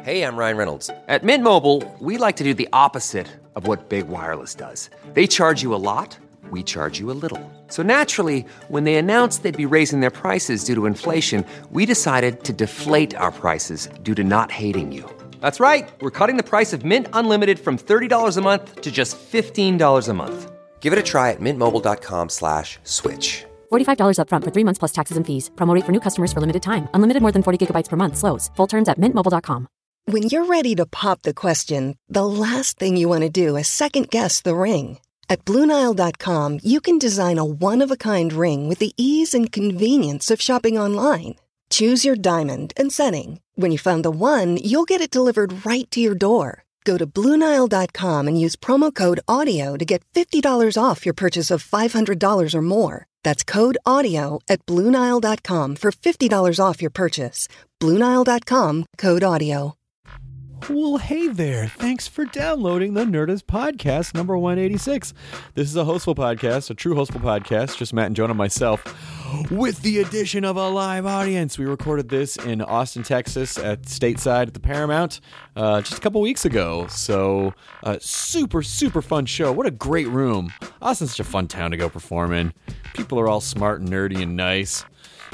Hey, I'm Ryan Reynolds. At Mint Mobile, we like to do the opposite of what Big Wireless does. They charge you a lot, we charge you a little. So naturally, when they announced they'd be raising their prices due to inflation, we decided to deflate our prices due to not hating you. That's right. We're cutting the price of Mint Unlimited from $30 a month to just $15 a month. Give it a try at mintmobile.com/switch. $45 up front for 3 months plus taxes and fees. Promo rate for new customers for limited time. Unlimited more than 40 gigabytes per month slows. Full terms at mintmobile.com. When you're ready to pop the question, the last thing you want to do is second-guess the ring. At BlueNile.com, you can design a one-of-a-kind ring with the ease and convenience of shopping online. Choose your diamond and setting. When you find the one, you'll get it delivered right to your door. Go to BlueNile.com and use promo code AUDIO to get $50 off your purchase of $500 or more. That's code AUDIO at BlueNile.com for $50 off your purchase. BlueNile.com, code AUDIO. Well, hey there. Thanks for downloading the Nerdist Podcast number 186. This is a hostful podcast, a true hostful podcast, just Matt and Jonah and myself, with the addition of a live audience. We recorded this in Austin, Texas at Stateside at the Paramount just a couple weeks ago. So, super, super fun show. What a great room. Austin's such a fun town to go perform in. People are all smart and nerdy and nice.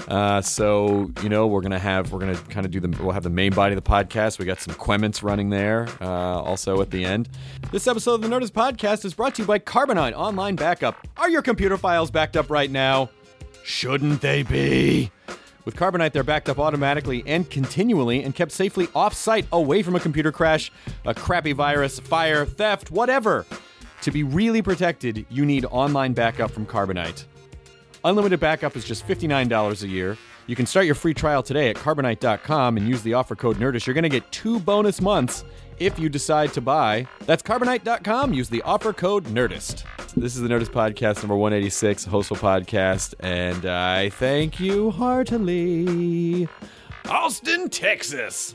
So, you know, we're going to kind of we'll have the main body of the podcast. We got some Quements running there, also at the end. This episode of the Nerdist Podcast is brought to you by Carbonite Online Backup. Are your computer files backed up right now? Shouldn't they be? With Carbonite, they're backed up automatically and continually and kept safely off-site, away from a computer crash, a crappy virus, fire, theft, whatever. To be really protected, you need online backup from Carbonite. Unlimited backup is just $59 a year. You can start your free trial today at Carbonite.com and use the offer code NERDIST. You're going to get 2 bonus months if you decide to buy. That's Carbonite.com. Use the offer code NERDIST. This is the Nerdist Podcast number 186, a hostful podcast, and I thank you heartily. Austin, Texas.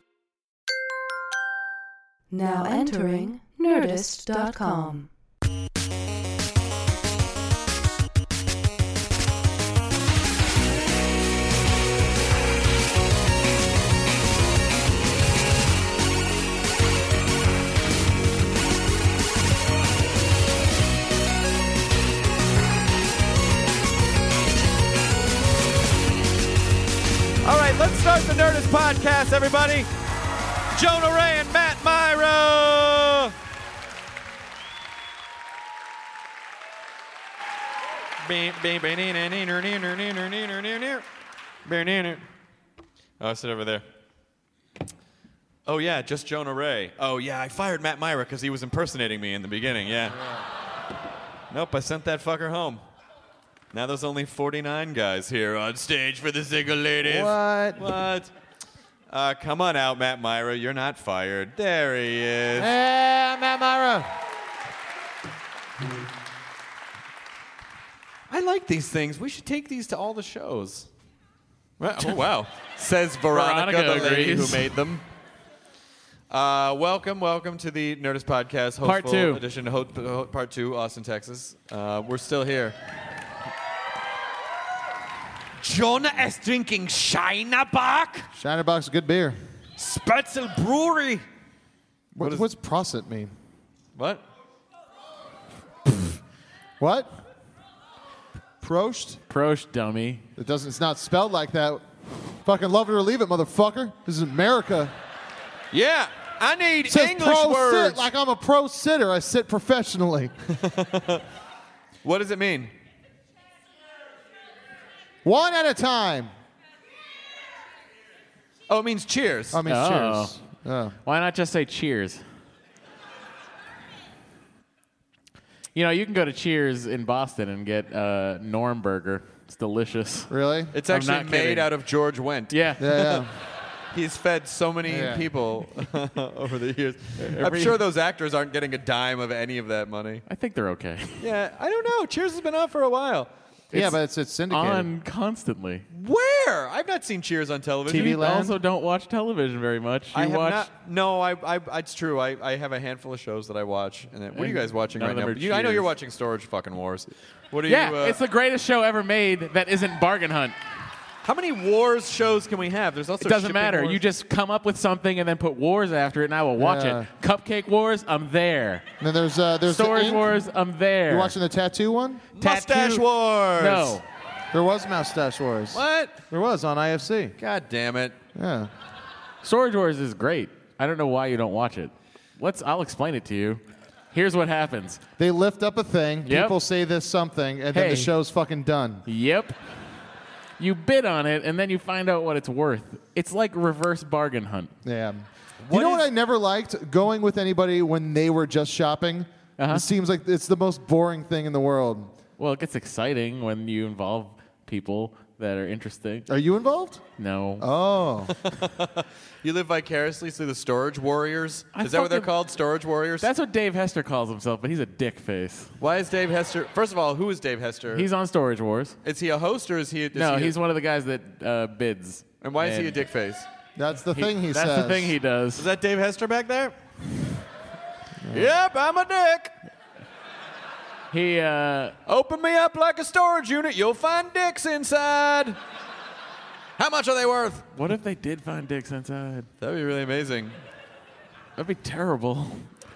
Now entering Nerdist.com. All right, let's start the Nerdist Podcast, everybody. Jonah Ray and Matt Myra. Oh, sit over there. Oh, yeah, just Jonah Ray. Oh, yeah, I fired Matt Myra because he was impersonating me in the beginning, yeah. Nope, I sent that fucker home. Now there's only 49 guys here on stage for the single ladies. What? Come on out, Matt Myra. You're not fired. There he is. Hey, I'm Matt Myra. I like these things. We should take these to all the shows. Oh, wow. Says Veronica the lady who made them. Welcome to the Nerdist Podcast. Part 2. Edition, Part 2, Austin, Texas. We're still here. Jonah is drinking Shinerbach. Shinerbach's a good beer. Spätzle Brewery. What's Prosit mean? What? What? Prost? Prost, dummy. It's not spelled like that. Fucking love it or leave it, motherfucker. This is America. Yeah, I need It says English pro words. Sit, like I'm a pro sitter. I sit professionally. What does it mean? One at a time. Oh, it means cheers. I mean, cheers. Oh. Why not just say cheers? You know, you can go to Cheers in Boston and get Normburger. It's delicious. Really? It's I'm actually not made kidding. out of George Wendt. Yeah. Yeah. He's fed so many people over the years. I'm sure those actors aren't getting a dime of any of that money. I think they're okay. Yeah, I don't know. Cheers has been on for a while. Yeah, but it's syndicated. On constantly. Where? I've not seen Cheers on television. You also don't watch television very much. I You have watch. not. No, it's true. I have a handful of shows that I watch. And what are you guys watching none right of now? them are I know Cheers. you're watching Storage fucking Wars. What are Yeah, you? it's the greatest show ever made that isn't Bargain Hunt. How many Wars shows can we have? There's also It doesn't shipping matter. wars. You just come up with something and then put Wars after it, and I will watch Yeah. it. Cupcake Wars, I'm there. And then there's the Storage ink. Wars, I'm there. You watching the tattoo one? Mustache Tattoo- Wars. No. There was Mustache Wars. What? There was on IFC. God damn it. Yeah. Storage Wars is great. I don't know why you don't watch it. I'll explain it to you. Here's what happens. They lift up a thing. Yep. People say this something, and then the Hey. show's fucking done. Yep. You bid on it, and then you find out what it's worth. It's like reverse bargain hunt. Yeah. You know what I never liked? Going with anybody when they were just shopping. It seems like it's the most boring thing in the world. Well, it gets exciting when you involve people that are interesting. Are you involved? No. Oh. You live vicariously through the Storage Warriors? I Is that what they're fucking- called? Storage Warriors? That's what Dave Hester calls himself, but he's a dick face. Why is Dave Hester... First of all, who is Dave Hester? He's on Storage Wars. Is he a host or is he... No, he's one of the guys that bids. And why is he a dick face? That's the thing he says. That's the thing he does. Is that Dave Hester back there? Yep, I'm a dick. He, Open me up like a storage unit. You'll find dicks inside. How much are they worth? what if they did find dicks inside? That'd be really amazing. That'd be terrible.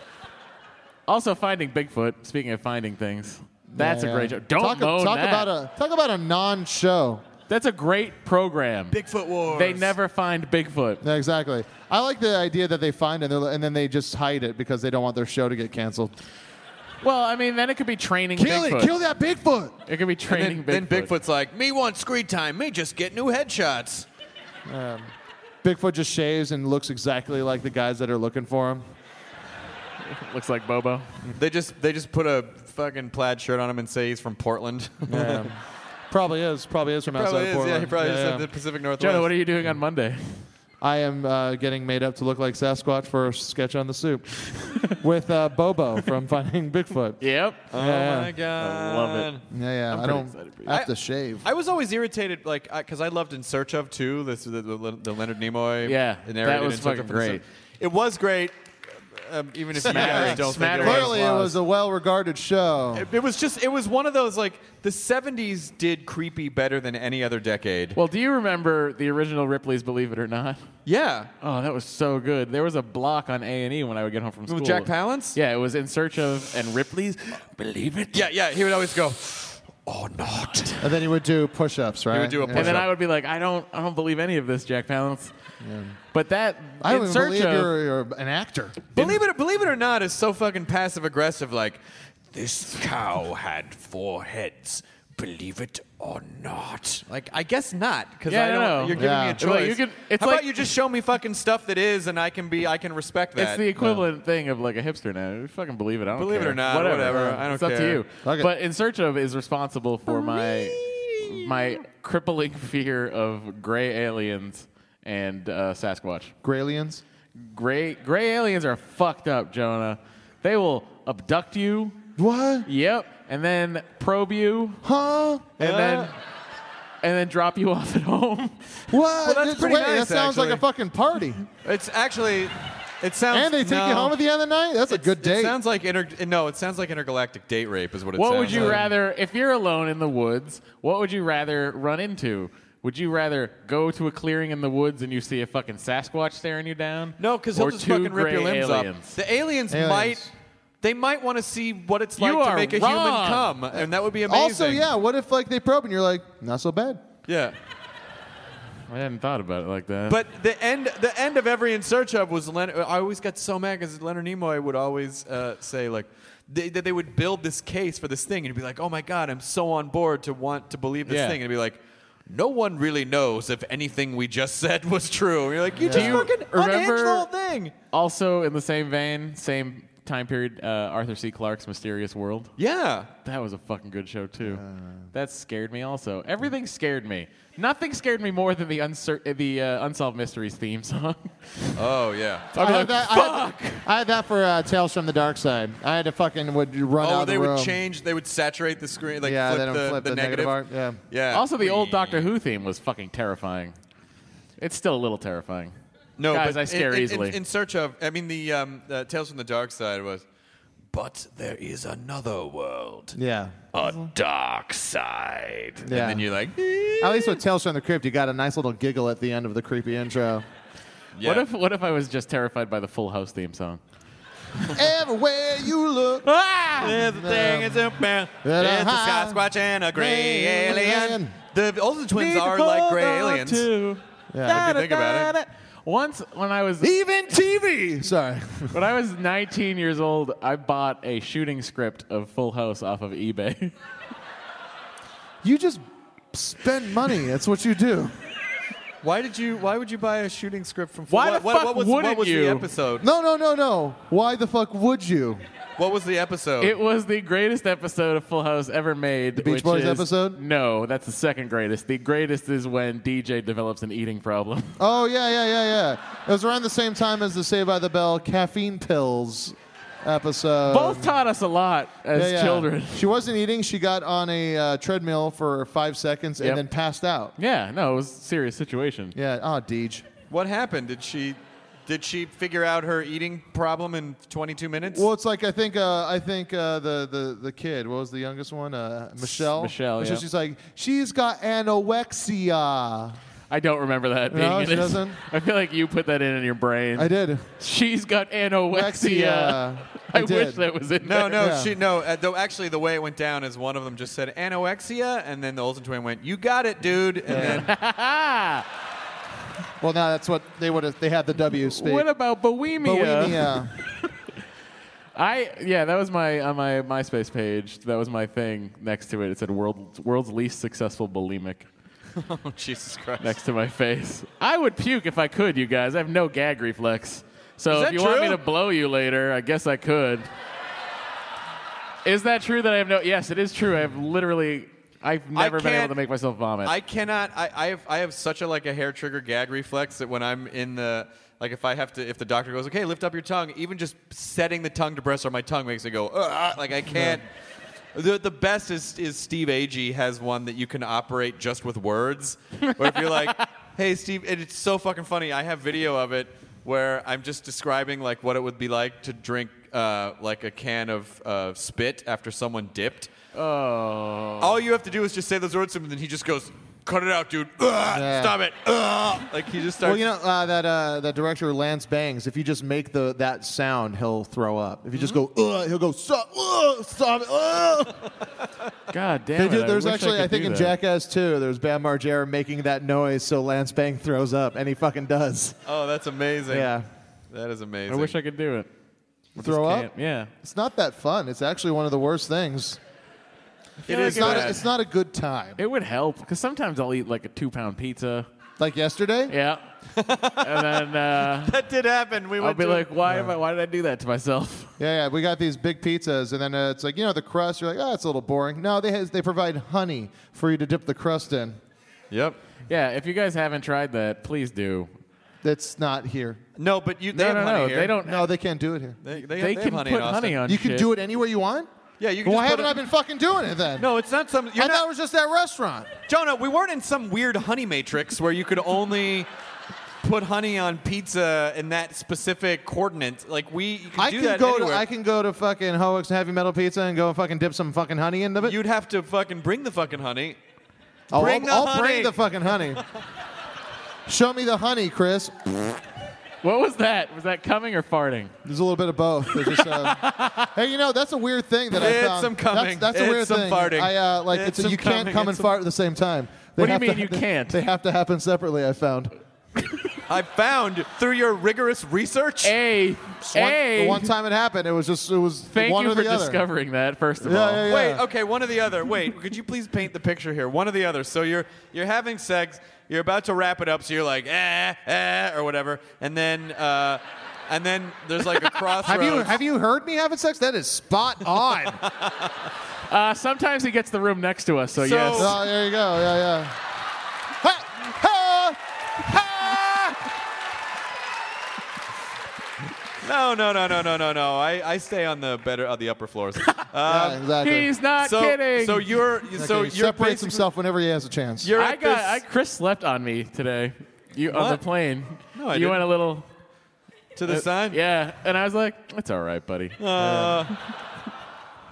Also, finding Bigfoot. Speaking of finding things, that's Yeah, a yeah. great show. Don't moan that. Talk about a non-show. That's a great program. Bigfoot Wars. They never find Bigfoot. Yeah, exactly. I like the idea that they find it and then they just hide it because they don't want their show to get canceled. Well, I mean, then it could be training Kill Bigfoot. it! Kill that Bigfoot! It could be training Then Bigfoot. Bigfoot's like, me want screen time. Me just get new headshots. Bigfoot just shaves and looks exactly like the guys that are looking for him. Looks like Bobo. They just put a fucking plaid shirt on him and say he's from Portland. Yeah. Probably is from outside Probably of is. Portland. Yeah, he probably is Yeah. in the Pacific Northwest. Jonah, what are you doing on Monday? I am getting made up to look like Sasquatch for a sketch on the soup with Bobo from Finding Bigfoot. Yep. Oh Yeah. my god! I love it. Yeah, I pretty don't excited for you. have to shave. I was always irritated, like, because I loved In Search of too. This the Leonard Nimoy. Yeah, narrated that was In Search fucking of for great. It was great, even if you guys don't think it Smattering. was. Clearly, it was a well-regarded show. It was one of those, like, the 70s did creepy better than any other decade. Well, do you remember the original Ripley's Believe It or Not? Yeah. Oh, that was so good. There was a block on A&E when I would get home from school. With Jack Palance? Yeah, it was In Search of and Ripley's Believe It. Yeah, he would always go, or not. And then he would do push-ups, right? He would do a And then push-up. I would be like, I don't believe any of this, Jack Palance. But that I don't In even Search believe of you're an actor. Believe it or not is so fucking passive-aggressive, like, this cow had 4 heads. Believe it or not. Like, I guess not, because Yeah, I don't. no. You're giving Yeah. me a Like, choice. you can- it's How like- about you just show me fucking stuff that is, and I can respect that. It's the equivalent thing of like a hipster now. You fucking believe it. I don't Believe it care. or not, whatever. I don't It's up to care. you. Fuck it. But In Search of is responsible for my crippling fear of gray aliens and Sasquatch. Gralians? Gray aliens are fucked up, Jonah. They will abduct you. What? Yep. And then probe you. Huh? And then drop you off at home. What? that's pretty Wait, nice, that sounds like a actually. fucking party. It's actually. It sounds. And they take you home at the end of the night? That's a good date. It sounds like it sounds like intergalactic date rape is what it What sounds would you like. rather, if you're alone in the woods, what would you rather run into? Would you rather go to a clearing in the woods and you see a fucking Sasquatch staring you down? No, because he'll Or just two fucking rip your gray limbs aliens? up. The aliens Aliens. might want to see what it's You like to are make a wrong. human come, and that would be amazing. Also, yeah, what if like they probe and you're like, not so bad? Yeah. I hadn't thought about it like that. But the end of every In Search of was Leonard. I always got so mad because Leonard Nimoy would always say like that they would build this case for this thing, and he'd be like, "Oh my God, I'm so on board to want to believe this Yeah. thing," and he'd be like, "No one really knows if anything we just said was true." And you're like, "You just you fucking remember- unhinged the whole thing." also, in the same vein, same time period, Arthur C. Clarke's Mysterious World. Yeah. That was a fucking good show too. That scared me also. Everything scared me. Nothing scared me more than the Unsolved Mysteries theme song. Oh yeah. I had that for Tales from the Dark Side. I had to fucking run out Oh, of the they room. would change. They would saturate the screen. Like Yeah, flip they don't flip the the negative art. Yeah. Yeah. Also, the old Doctor Who theme was fucking terrifying. It's still a little terrifying. No, Guys, but I scare easily. In Search of, I mean, the Tales from the Dark Side was but there is another world. Yeah. A dark side. Yeah. And then you're like, At least with Tales from the Crypt, you got a nice little giggle at the end of the creepy intro. yeah. What if I was just terrified by the Full House theme song? Everywhere you look. There's a thing, it's a man. It's a Sasquatch and a gray alien. The Olsen twins are like gray aliens. Yeah. If you think about it. Once when I was Even TV. Sorry. when I was 19 years old, I bought a shooting script of Full House off of eBay. You just spend money. That's what you do. Why would you buy a shooting script from? Why the fuck what wouldn't was you? the episode? No. Why the fuck would you? What was the episode? It was the greatest episode of Full House ever made. The Beach which Boys is- episode? No, that's the second greatest. The greatest is when DJ develops an eating problem. Oh, yeah. It was around the same time as the Saved by the Bell caffeine pills episode. Both taught us a lot as Yeah. children. She wasn't eating. She got on a treadmill for 5 seconds and Yep. then passed out. Yeah, no, it was a serious situation. Yeah. Oh, Deej. What happened? Did she figure out her eating problem in 22 minutes? Well, it's like I think the kid. What was the youngest one? Michelle. Michelle, yeah. She's like, she's got anorexia. I don't remember that being No, in she it. doesn't? I feel like you put that in your brain. I did. She's got anorexia. I did. wish that was in No, there. Yeah. though actually the way it went down is one of them just said anorexia, and then the Olsen twin went, "You got it, dude," and then Well, now that's what they would have. They had the W speak. What about bulimia? Bulimia. That was on my MySpace page. That was my thing next to it. It said world's least successful bulimic oh Jesus Christ! next to my face. I would puke if I could, you guys. I have no gag reflex. So Is if that you want me true? to blow you later, I guess I could. Is that true that I have no? Yes, it is true. I've never been able to make myself vomit. I cannot. I have such a hair trigger gag reflex that when I'm in the if the doctor goes, okay, lift up your tongue, even just setting the tongue to press on my tongue makes it go I can't. The best is Steve Agee has one that you can operate just with words. Where if you're like, hey Steve, and it's so fucking funny. I have video of it where I'm just describing what it would be like to drink a can of spit after someone dipped. oh. All you have to do is just say those words to him, and then he just goes, "Cut it out, dude! Stop it!" He just starts. Well, you know that director Lance Bangs. If you just make that sound, he'll throw up. If you just go, he'll go, stop it. God damn it. There's I wish actually, I could think do in that. Jackass 2, there's Bam Margera making that noise so Lance Bang throws up, and he fucking does. Oh, that's amazing. Yeah. That is amazing. I wish I could do it. Throw Just up? can't. Yeah. It's not that fun. It's actually one of the worst things. It is bad. It's not a good time. It would help because sometimes I'll eat a 2-pound pizza. Like yesterday? Yeah. And then that did happen. I'll be like, why did I do that to myself? Yeah. We got these big pizzas, and then it's like, the crust. You're like, it's a little boring. No, they provide honey for you to dip the crust in. Yep. Yeah, if you guys haven't tried that, please do. That's not here. No, but they have honey here. They don't. No, they can't do it here. They can have honey put in Austin. honey on You shit. can do it anywhere you want? Yeah, you can. Why just put haven't I been fucking doing it then? No, it's not some. I thought it was just that restaurant. Jonah, we weren't in some weird honey matrix where you could only put honey on pizza in that specific coordinate. You can do that anywhere. I can go to fucking Hoax Heavy Metal Pizza and go fucking dip some fucking honey into it. You'd have to fucking bring the fucking honey. I'll bring the I'll honey. bring the fucking honey. Show me the honey, Chris. What was that? Was that coming or farting? There's a little bit of both. There's just, hey, that's a weird thing that I It's found. some coming. That's a It's weird some thing. farting. It's It's you some can't coming. come and It's some- fart at the same time. What do you have mean to- you can't? They have to happen separately. I found. I found through your rigorous research. The one time it happened, it was Thank one you or for the other. discovering that. First of Yeah, all, yeah, yeah. Wait, okay, one or the other. Wait, could you please paint the picture here? One or the other. So you're having sex, you're about to wrap it up, so you're like, or whatever, and then there's like a crossroads. Have you heard me having sex? That is spot on. Sometimes he gets the room next to us, so So- yes. Oh, there you go. Yeah. Ha, ha, ha. No. I stay on the upper floors. Yeah, exactly. He's not so kidding. you're Okay, so he you're separates basically- himself whenever he has a chance. You're at this, Chris slept on me today. You on the What? plane. No, I you didn't. went a little. to the side. Yeah, and I was like, "It's all right, buddy."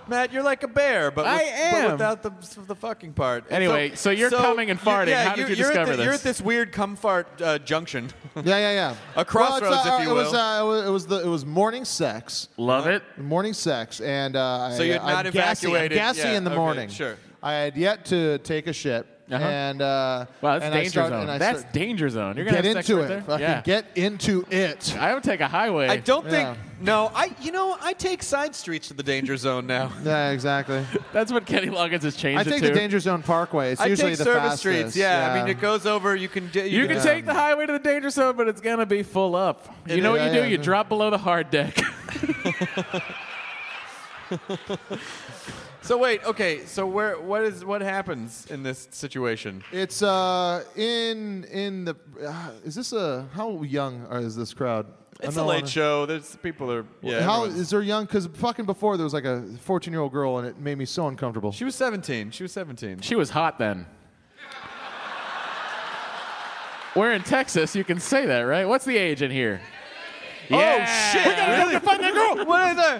Matt, you're like a bear, but I am. but without the fucking part. Anyway, so you're coming and farting. How did you discover this? You're at this weird cum-fart junction. Yeah. A crossroads, if you will. It was morning sex. Love it. Morning sex, and So you're not I'm gassy. evacuated. I'm gassy Yeah, in the okay, morning. sure. I had yet to take a shit, and Wow, that's and danger I zone. start, That's danger zone. You're gonna get have sex into right it. there? Fucking Yeah. get into it. I would take a highway. I don't Yeah. think. No, I take side streets to the danger zone now. Yeah, exactly. That's what Kenny Loggins has changed I it take to. the danger zone parkway. It's I usually take the service fastest. streets. Yeah, I mean it goes over. You can Take the highway to the danger zone, but it's gonna be full up. You know what you do? You drop below the hard deck. So wait, okay. So what happens in this situation? It's in the. Is this how young is this crowd? It's a late show. There's people are. Yeah. How everyone's- is there young? Because fucking before there was like a 14-year-old girl, and it made me so uncomfortable. She was 17. She She was hot then. We're in Texas. You can say that, right? What's the age in here? Oh shit! We gotta go find that girl. What is that?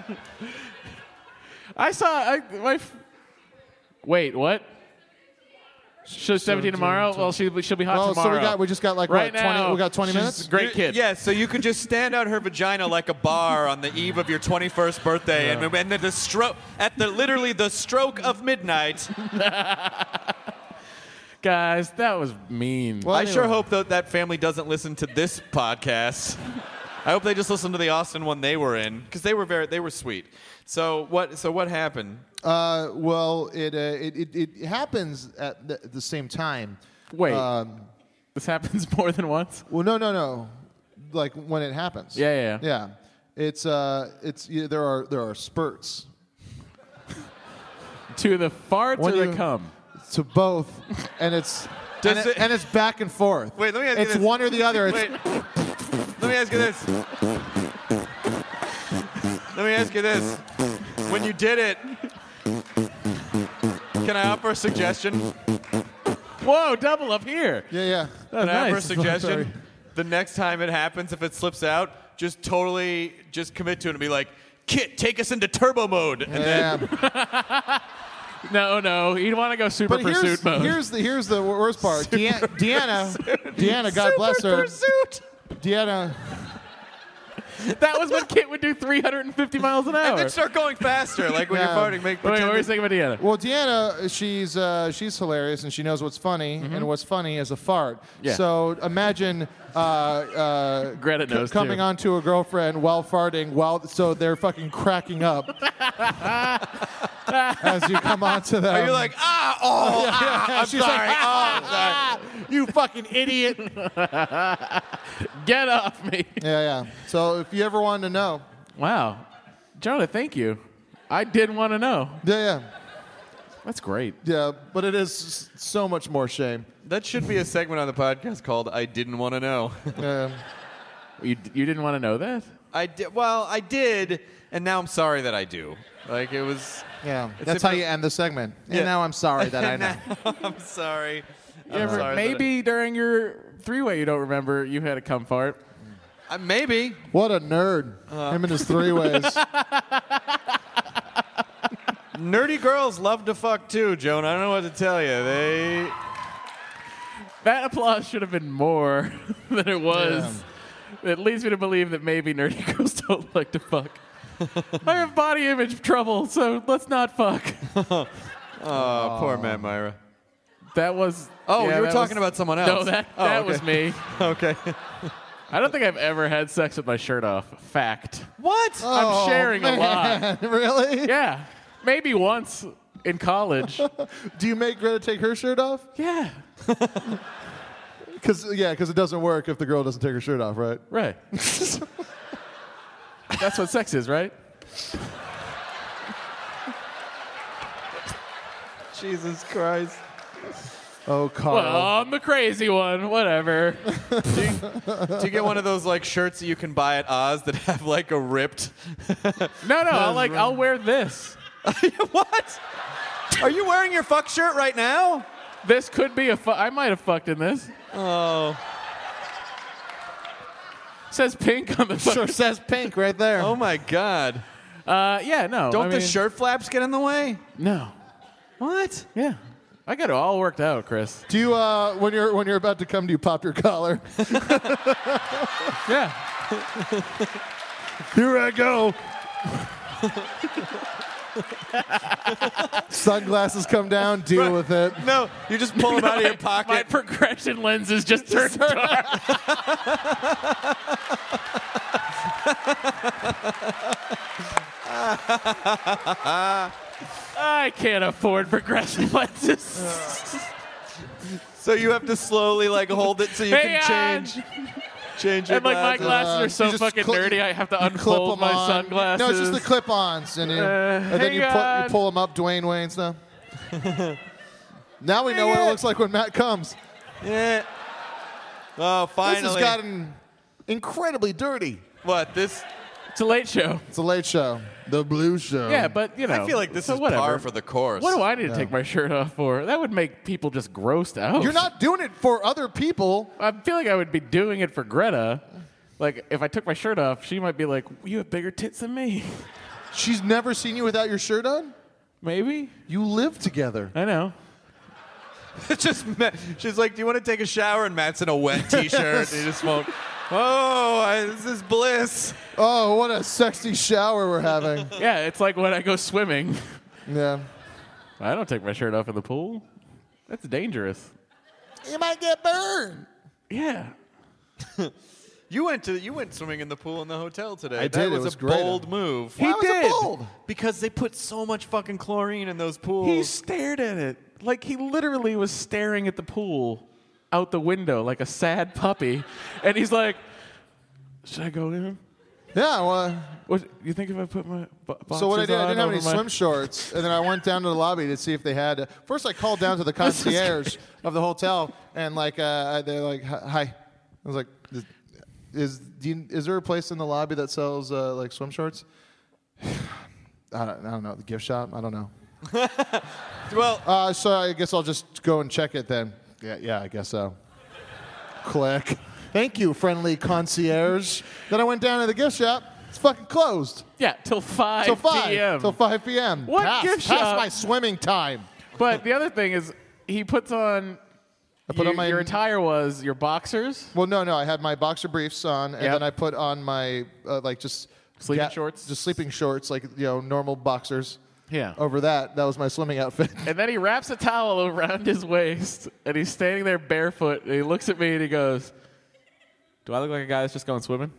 Wait, what? She's 17 tomorrow? Well, she'll be hot Well, tomorrow. so we just got like right what, 20? now, We got 20 she's minutes. a great kid. Yeah, so you could just stand out her vagina like a bar on the eve of your 21st birthday, and then the stroke literally the stroke of midnight. Guys, that was mean. Well, I anyway. sure hope that family doesn't listen to this podcast. I hope they just listen to the Austin one they were in because they were sweet. So what happened? Well, it happens at the same time. Wait, this happens more than once? Well, no. Like when it happens. Yeah. It's there are spurts To the fart When to the you- cum? to both, and it's Does it- and it's back and forth. Wait, let me ask you It's this. one or the other. It's, Wait, let me ask you this. When you did it, can I offer a suggestion? Whoa, double up here. yeah. Can I offer a nice. Sorry. suggestion? The next time it happens, if it slips out, just totally just commit to it and be like, Kit, take us into turbo mode. And then Yeah. No, you'd want to go super But pursuit mode. here's the worst part. Deanna, God bless her. pursuit. Deanna. That was when Kit would do 350 miles an hour. And then start going faster, like when Yeah. you're farting. Wait, what were you saying about Deanna? Well, Deanna, she's hilarious and she knows what's funny, and what's funny is a fart. Yeah. So imagine Greta knows coming too. onto a girlfriend while farting, so they're fucking cracking up as you come onto them. Are you like, I'm She's sorry. like, you fucking idiot. Get off me. Yeah. So if you ever wanted to know, Wow. Jonah, thank you. I did want to know. yeah. That's great. Yeah, but it is so much more shame. That should be a segment on the podcast called "I Didn't Want to Know." You didn't want to know that? I did. Well, I did, and now I'm sorry that I do. Like it was. Yeah, It's that's a- how you end the segment. Yeah. And now I'm sorry that I know. I'm sorry. Maybe during your three-way you don't remember you had a cum fart. Maybe. What a nerd. Him and his three ways. Nerdy girls love to fuck too, Joan. I don't know what to tell you. That applause should have been more than it was. It leads me to believe that maybe nerdy girls don't like to fuck. I have body image trouble, so let's not fuck. Oh, poor Matt Myra. That was... Oh, yeah, you were that talking was- about someone else. No, that okay. was me. Okay. I don't think I've ever had sex with my shirt off. Fact. What? I'm sharing a lot. Really? Yeah. Maybe once in college. Do you make Greta take her shirt off? Yeah. Because it doesn't work if the girl doesn't take her shirt off, right? Right. That's what sex is, right? Jesus Christ. Oh, Carl. Well, I'm the crazy one. Whatever. Do you get one of those like shirts that you can buy at Oz that have like a ripped? No, I'll wear this. What? Are you wearing your fuck shirt right now? This could be I might have fucked in this. Oh. Says pink on the Sure says pink right there. Oh my God. No. Don't I the mean, shirt flaps get in the way? No. What? Yeah. I got it all worked out, Chris. Do you, when you're about to come, do you pop your collar? Yeah. Here I go. Sunglasses come down, deal with it. No, you just pull them out of your My pocket. progression lenses just turned dark. I can't afford progression lenses. So you have to slowly like hold it so you Hey, can change your And like my glasses are You so just fucking clip- nerdy, I have to you clip unfold 'em my on. sunglasses. No, it's just the clip-ons, and, and then hey, you God. pull them up, Dwayne Wayne stuff. Now we know what it looks like when Matt comes. Yeah. Oh, finally. This has gotten incredibly dirty. What, this? It's a late show. It's a late show, the Blue Show. Yeah, but you know. I feel like this so is whatever. par for the course. What do I need to take my shirt off for? That would make people just grossed out. You're not doing it for other people. I feel like I would be doing it for Greta. Like, if I took my shirt off, she might be like, you have bigger tits than me. She's never seen you without your shirt on? Maybe. You live together. I know. It's just she's like, do you want to take a shower? And Matt's in a wet T-shirt. And he just won't. Oh, this is bliss. Oh, what a sexy shower we're having. Yeah, it's like when I go swimming. Yeah. I don't take my shirt off in the pool. That's dangerous. You might get burned. Yeah. You went swimming in the pool in the hotel today. I did. That It was was a great. bold move. He Why was it did. bold? Because they put so much fucking chlorine in those pools. He stared at it. Like, he literally was staring at the pool out the window like a sad puppy. And he's like, should I go in? Yeah, well, What, you think if I put my boxers so what I did, I on didn't have any over my- swim shorts, and then I went down to the lobby to see if they had. First, I called down to the concierge of the hotel, and like they're like, "Hi," I was like, "Is there a place in the lobby that sells like swim shorts?" I don't know. The gift shop? I don't know. Well, So I guess I'll just go and check it then. Yeah, I guess so. Click. Thank you, friendly concierge. Then I went down to the gift shop. It's fucking closed. Yeah, till 5 Till 5 p.m. Till 5 p.m. What past, gift past shop? my swimming time. But the other thing is, he puts on. put on my- your attire was your boxers. Well, no. I had my boxer briefs on, and Yep. then I put on my like just Sleeping shorts? just sleeping shorts, like normal boxers. Yeah. Over that was my swimming outfit. And then he wraps a towel around his waist, and he's standing there barefoot, and he looks at me and he goes, do I look like a guy that's just going swimming?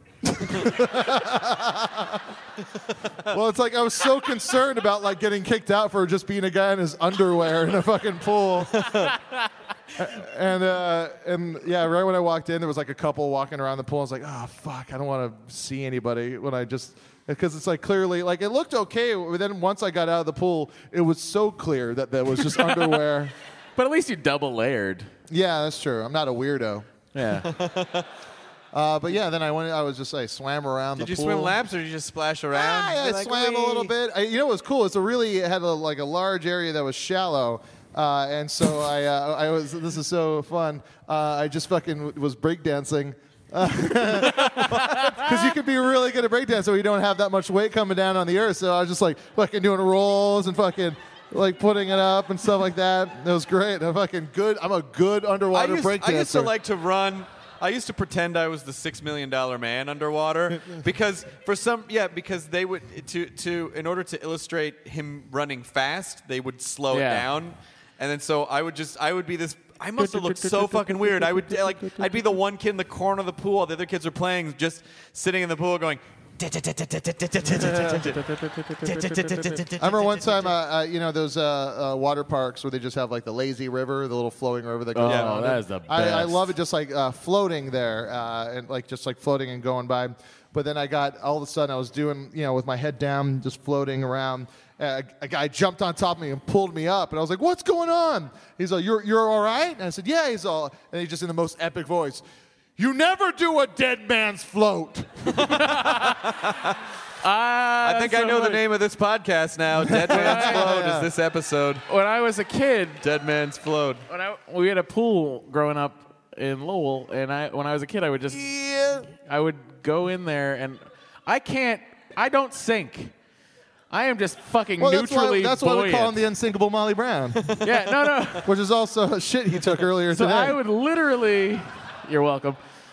Well, it's like I was so concerned about like getting kicked out for just being a guy in his underwear in a fucking pool. And yeah, right when I walked in, there was like a couple walking around the pool. I was like, oh fuck, I don't want to see anybody when I just. Because it's like clearly, like it looked okay. But then once I got out of the pool, it was so clear that was just underwear. But at least you double layered. Yeah, that's true. I'm not a weirdo. Yeah. But yeah, then I was just like swam around did the you pool. swim laps or did you just splash around? I Be like, swam a little "Wee." bit. You know what was cool? It had a large area that was shallow. And so I was. This is so fun. I just fucking was breakdancing. Because you could be really good at breakdancing when you don't have that much weight coming down on the earth. So I was just like fucking doing rolls and fucking like putting it up and stuff like that. It was great. I'm a good underwater breakdancer. I used to like to run. I used to pretend I was the $6 million man underwater because because they would in order to illustrate him running fast, they would slow it down, and then so I would be this. I must have looked so fucking weird. I'd be the one kid in the corner of the pool while the other kids are playing, just sitting in the pool going. I remember one time, those water parks where they just have like the lazy river, the little flowing river that goes down. That is the best. I love it, just like floating there and like just like floating and going by. But then all of a sudden I was doing, with my head down, just floating around. A guy jumped on top of me and pulled me up, and I was like, "What's going on?" He's like, "You're all right?" And I said, "Yeah." He's all, and he just in the most epic voice. You never do a dead man's float. I think I know the name of this podcast now. Dead Man's Float is this episode. When I was a kid, Dead Man's Float. we had a pool growing up in Lowell, and when I was a kid, I would just I would go in there, and I don't sink. I am just fucking Well, neutrally that's why we buoyant. call him the unsinkable Molly Brown, Yeah, no. which is also a shit he took earlier So today. I would literally, you're welcome.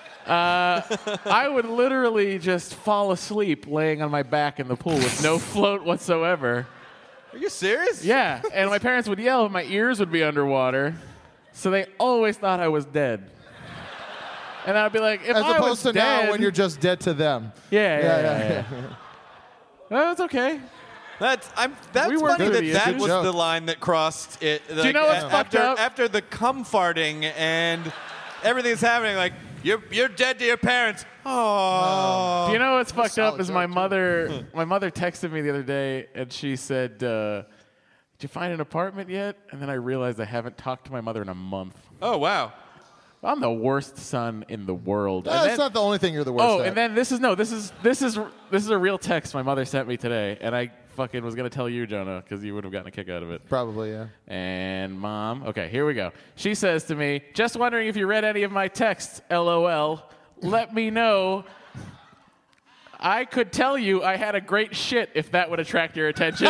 I would literally just fall asleep laying on my back in the pool with no float whatsoever. Are you serious? Yeah, and my parents would yell, and my ears would be underwater, so they always thought I was dead. And I'd be like, if As I opposed was to dead, now when you're just dead to them. yeah. Well, it's okay. That's We worked funny through that the that issues. was Joke. the line that crossed it. Do you know what's fucked up? After the cum farting and everything's happening, like you're dead to your parents. Oh. Do you know what's fucked up solid is my joke, too. mother. My mother texted me the other day, and she said, "Did you find an apartment yet?" And then I realized I haven't talked to my mother in a month. Oh wow. I'm the worst son in the world. And That's then- not the only thing you're the worst Oh, at. and then this is a real text my mother sent me today, and I fucking was gonna tell you, Jonah, because you would have gotten a kick out of it. Probably, yeah. And Mom, okay, here we go. She says to me, "Just wondering if you read any of my texts. LOL. Let me know. I could tell you I had a great shit if that would attract your attention."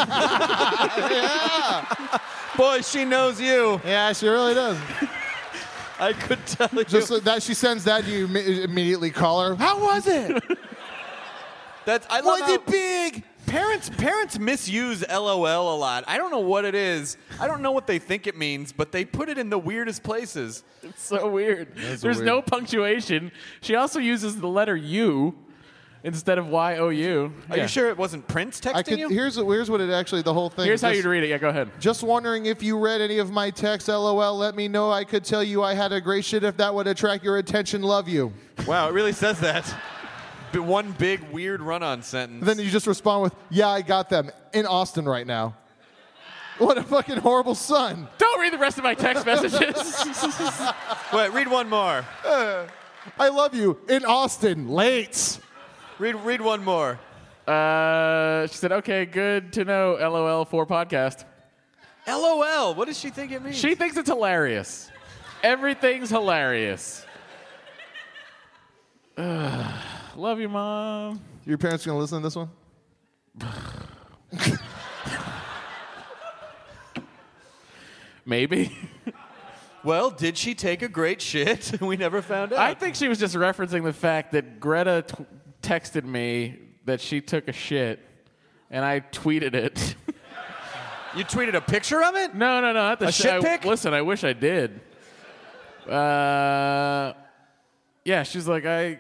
Boy, she knows you. Yeah, she really does. I could tell you. Just so that she sends that, you immediately call her. How was it? I love how big? Parents misuse LOL a lot. I don't know what it is. I don't know what they think it means, but they put it in the weirdest places. It's so weird. There's weird. no punctuation. She also uses the letter U instead of YOU. Are you sure it wasn't Prince texting you? Here's what it actually, the whole thing. Here's how just- you'd read it. Yeah, go ahead. Just wondering if you read any of my texts, LOL. Let me know. I could tell you I had a great shit if that would attract your attention. Love you. Wow, it really says that. One big weird run-on sentence. Then you just respond with, yeah, I got them in Austin right now. What a fucking horrible son. Don't read the rest of my text messages. Wait, read one more. I love you in Austin. Late. Read one more. She said, "Okay, good to know. LOL for podcast." LOL. What does she think it means? She thinks it's hilarious. Everything's hilarious. Love you, Mom. Your parents gonna listen to this one? Maybe. Well, did she take a great shit? We never found out. I think she was just referencing the fact that Greta texted me that she took a shit, and I tweeted it. You tweeted a picture of it? No, not the A shit pic? Listen, I wish I did. Yeah, she's like, I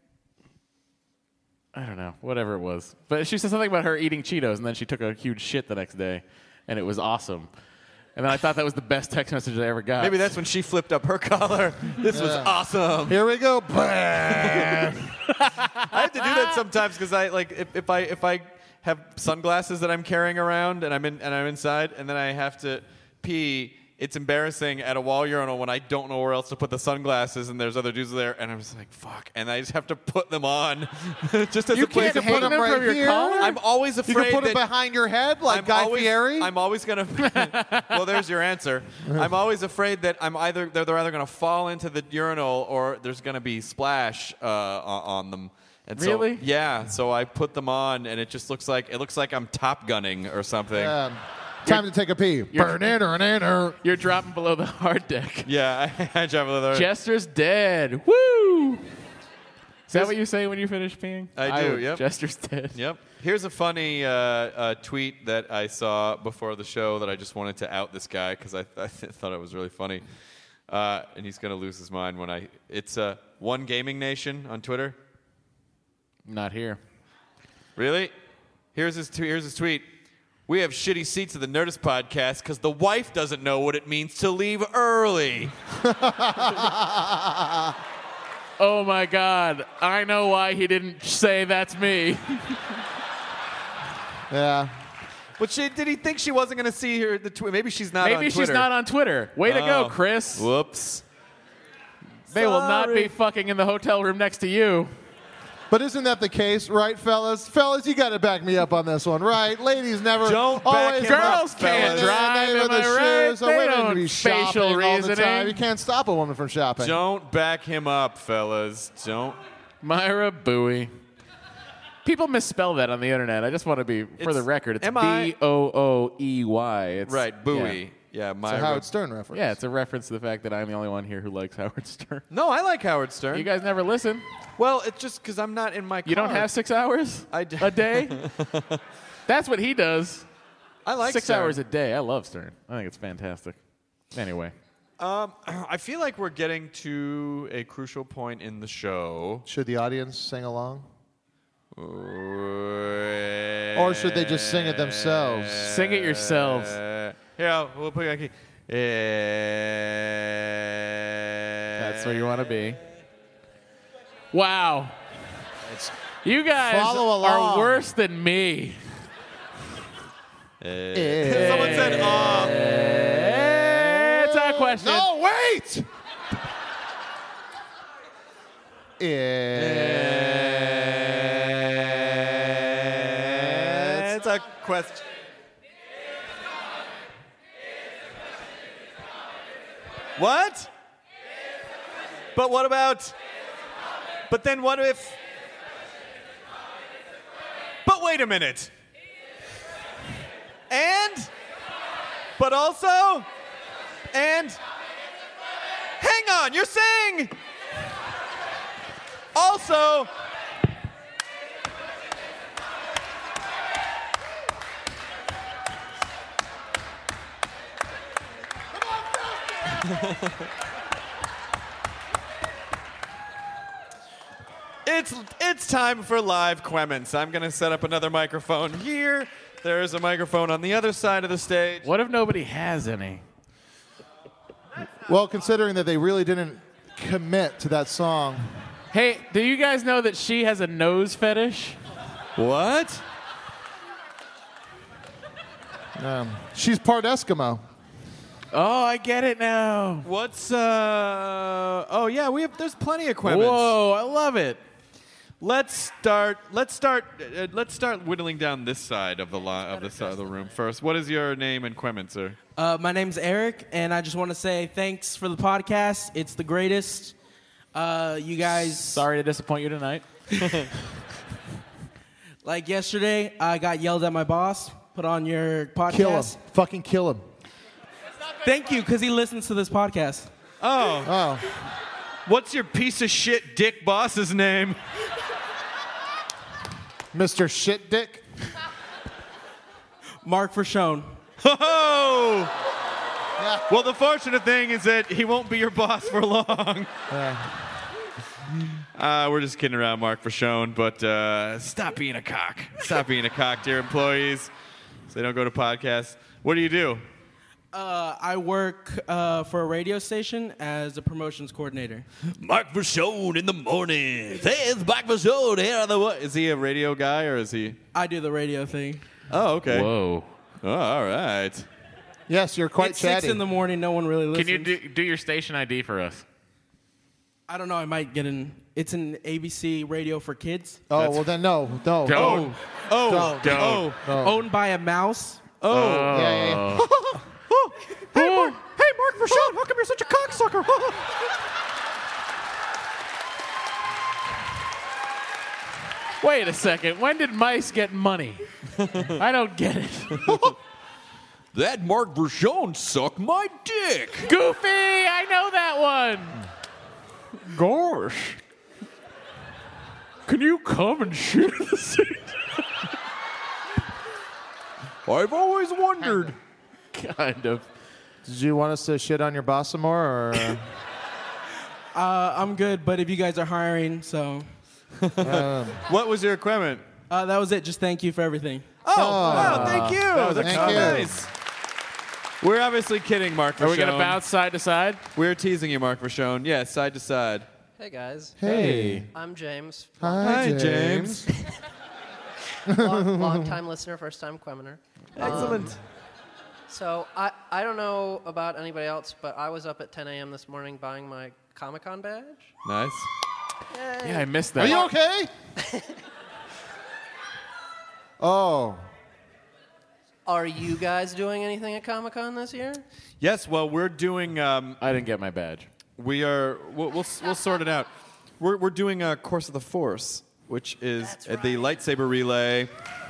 don't know, whatever it was. But she said something about her eating Cheetos, and then she took a huge shit the next day, and it was awesome. And then I thought that was the best text message I ever got. Maybe that's when she flipped up her collar. This was awesome. Here we go. I have to do that sometimes because I like if I have sunglasses that I'm carrying around and I'm inside and then I have to pee. It's embarrassing at a wall urinal when I don't know where else to put the sunglasses and there's other dudes there and I'm just like fuck and I just have to put them on just as You a place can't to put put them right from your here? collar? I'm always You afraid can put that it behind your head like Guy Fieri. I'm always gonna. Well, there's your answer. I'm always afraid that they're either gonna fall into the urinal or there's gonna be splash on them. And Really? So, yeah. So I put them on, and it just looks like I'm Top Gunning or something. Time to take a pee. Burn. You're dropping below the hard deck. Yeah, I drive with her. Jester's dead. Woo! Is that what you say when you finish peeing? I do, would. yep. Jester's dead. Yep. Here's a funny tweet that I saw before the show that I just wanted to out this guy because I thought it was really funny. And he's going to lose his mind when it's One Gaming Nation on Twitter. Not here. Really? Here's his tweet. We have shitty seats at the Nerdist podcast because the wife doesn't know what it means to leave early. Oh my God! I know why he didn't say that's me. Yeah. But did he think she wasn't going to see her? Maybe she's not on Twitter. Maybe she's not on Twitter. Way to go, Oh. Chris. Whoops. They will not Sorry. be fucking in the hotel room next to you. But isn't that the case, right, fellas? Fellas, you got to back me up on this one, right? Ladies never. Don't back always him up, Girls can't fellas. drive, Name of am the I right? shoes, so They women don't be facial shopping all the reasoning. time. You can't stop a woman from shopping. Don't back him up, fellas. Don't. Myra Bowie. People misspell that on the internet. I just want to be, for the record, it's M-I- Booey. It's, Right, Bowie. Yeah, It's a Howard Stern reference. Yeah, it's a reference to the fact that I'm the only one here who likes Howard Stern. No, I like Howard Stern. You guys never listen? Well, it's just because I'm not in my car. You don't have 6 hours a day? That's what he does. I like 6 Stern. hours a day. I love Stern. I think it's fantastic. Anyway. I feel like we're getting to a crucial point in the show. Should the audience sing along? Or should they just sing it themselves? Sing it yourselves. Yeah, we'll put it. That's where you want to be. Wow. You guys Follow along. are worse than me. Someone said, It's a question. No, wait! It's a question. What? But what about? But then what if? But wait a minute. And? But also? And? Hang on, you're saying? Also? It's time for live Quements. I'm going to set up another microphone here. There's a microphone on the other side of the stage. What if nobody has any? Well, considering that they really didn't commit to that song. Hey, do you guys know that she has a nose fetish? What? She's part Eskimo. Oh, I get it now. What's oh yeah, there's plenty of Quements. Whoa, I love it. Let's start whittling down this side of the room first. What is your name and Quement, sir? My name's Eric, and I just want to say thanks for the podcast. It's the greatest. You guys. Sorry to disappoint you tonight. Like yesterday, I got yelled at my boss. Put on your podcast. Kill him. Fucking kill him. Thank you, because he listens to this podcast. Oh. What's your piece of shit dick boss's name? Mr. Shit Dick. Mark Verschone. Oh! Well, the fortunate thing is that he won't be your boss for long. We're just kidding around, Mark Verschone, but stop being a cock. Stop being a cock, dear employees. So they don't go to podcasts. What do you do? I work for a radio station as a promotions coordinator. Mark Verschone in the morning. Hey, it's Mark Verschone here on the what? Is he a radio guy or is he? I do the radio thing. Oh, okay. Whoa. Oh, all right. Yes, you're quite It's chatty. 6 in the morning. No one really listens. Can you do your station ID for us? I don't know. I might get in. It's an ABC radio for kids. Oh, well then no. Don't. Don't. Don't. Owned by a mouse. Oh. Yeah. Hey, Mark Verschone, how come you're such a cocksucker? Wait a second. When did mice get money? I don't get it. That Mark Verschone sucked my dick. Goofy! I know that one. Gosh. Can you come and shoot the seat? I've always wondered. Kind of. Did you want us to shit on your boss some more, or? I'm good, but if you guys are hiring, so. What was your equipment? That was it. Just thank you for everything. Wow, thank you. was a That's comment. nice. We're obviously kidding, Mark Verschone. Are we going to bounce side to side? We're teasing you, Mark Verschone. Yeah, side to side. Hey guys, Hey. I'm James. Hi, James. Long time listener, first time Queminer. Excellent. So I don't know about anybody else, but I was up at 10 a.m. this morning buying my Comic-Con badge. Nice. Yay. Yeah, I missed that. Are you okay? Oh. Are you guys doing anything at Comic-Con this year? Yes, well, we're doing. I didn't get my badge. We'll sort it out. We're doing a Course of the Force which is the lightsaber relay.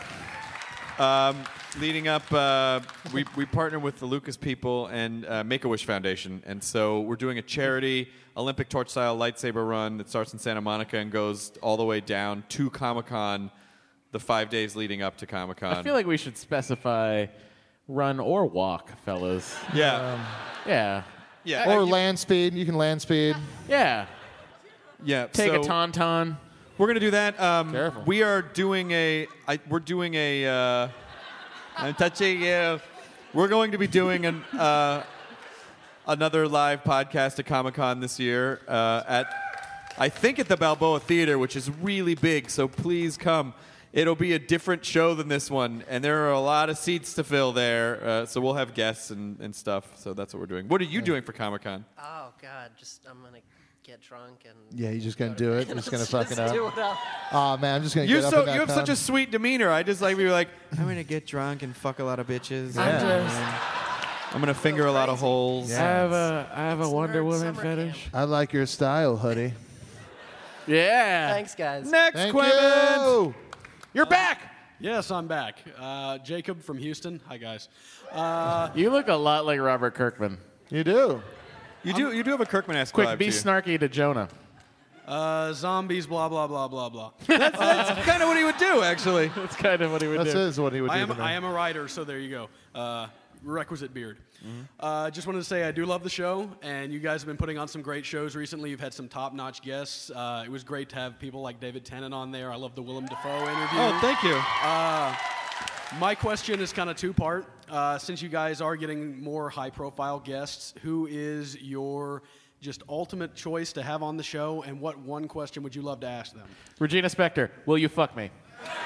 Leading up, we partner with the Lucas people and Make-A-Wish Foundation, and so we're doing a charity Olympic torch-style lightsaber run that starts in Santa Monica and goes all the way down to Comic-Con the 5 days leading up to Comic-Con. I feel like we should specify run or walk, fellas. Yeah. Yeah. Yeah. Or land speed. You can land speed. Yeah. Yeah. Take a so tauntaun. We're gonna do that. Careful. We are doing we're doing a. I'm touching you. We're going to be doing another live podcast at Comic-Con this year I think at the Balboa Theater, which is really big, so please come. It'll be a different show than this one, and there are a lot of seats to fill there, so we'll have guests and stuff, so that's what we're doing. What are you doing for Comic-Con? Oh, God. I'm going to get drunk and... Yeah, you're just going to do it? You're just going to fuck it up? do it up. Oh, man, I'm just going to get up in that You have cum. such a sweet demeanor. I just like, we were like, I'm going to get drunk and fuck a lot of bitches. Yeah. I'm going to finger a lot of holes. Yeah. I have a Wonder Woman fetish. I like your style, hoodie. Yeah. Thanks, guys. Next, Thank Quentin. you. You're back. Yes, I'm back. Jacob from Houston. Hi, guys. You look a lot like Robert Kirkman. You do. You do have a Kirkman-esque Quick, vibe be to you. snarky to Jonah. Zombies, blah, blah, blah, blah, blah. That's kind of what he would do, actually. That's kind of what he would That do. is what he would do. I am a writer, so there you go. Requisite beard. Just wanted to say I do love the show, and you guys have been putting on some great shows recently. You've had some top-notch guests. It was great to have people like David Tennant on there. I love the Willem Dafoe interview. Oh, thank you. My question is kind of two-part. Since you guys are getting more high-profile guests, who is your just ultimate choice to have on the show, and what one question would you love to ask them? Regina Spektor, will you fuck me?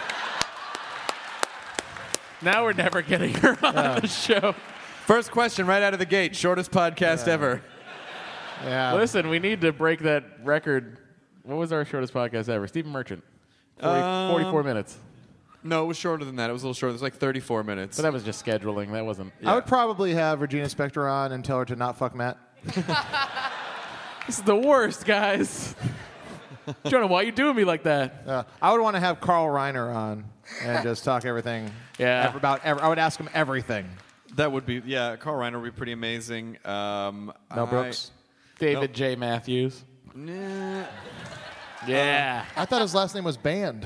Now we're never getting her on the show. First question right out of the gate. Shortest podcast ever. Yeah. Listen, we need to break that record. What was our shortest podcast ever? Stephen Merchant. 44 minutes. No, it was shorter than that. It was a little shorter. It was like 34 minutes. But that was just scheduling. That wasn't... I would probably have Regina Spektor on and tell her to not fuck Matt. This is the worst, guys. Jonah, why are you doing me like that? I would want to have Carl Reiner on and just talk everything. Yeah. I would ask him everything. That would be, yeah, Carl Reiner would be pretty amazing. Mel Brooks. David J. Matthews. Nah. Yeah. I thought his last name was Band.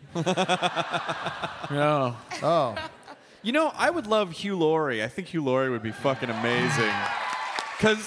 No. Oh. You know, I would love Hugh Laurie. I think Hugh Laurie would be fucking amazing. Because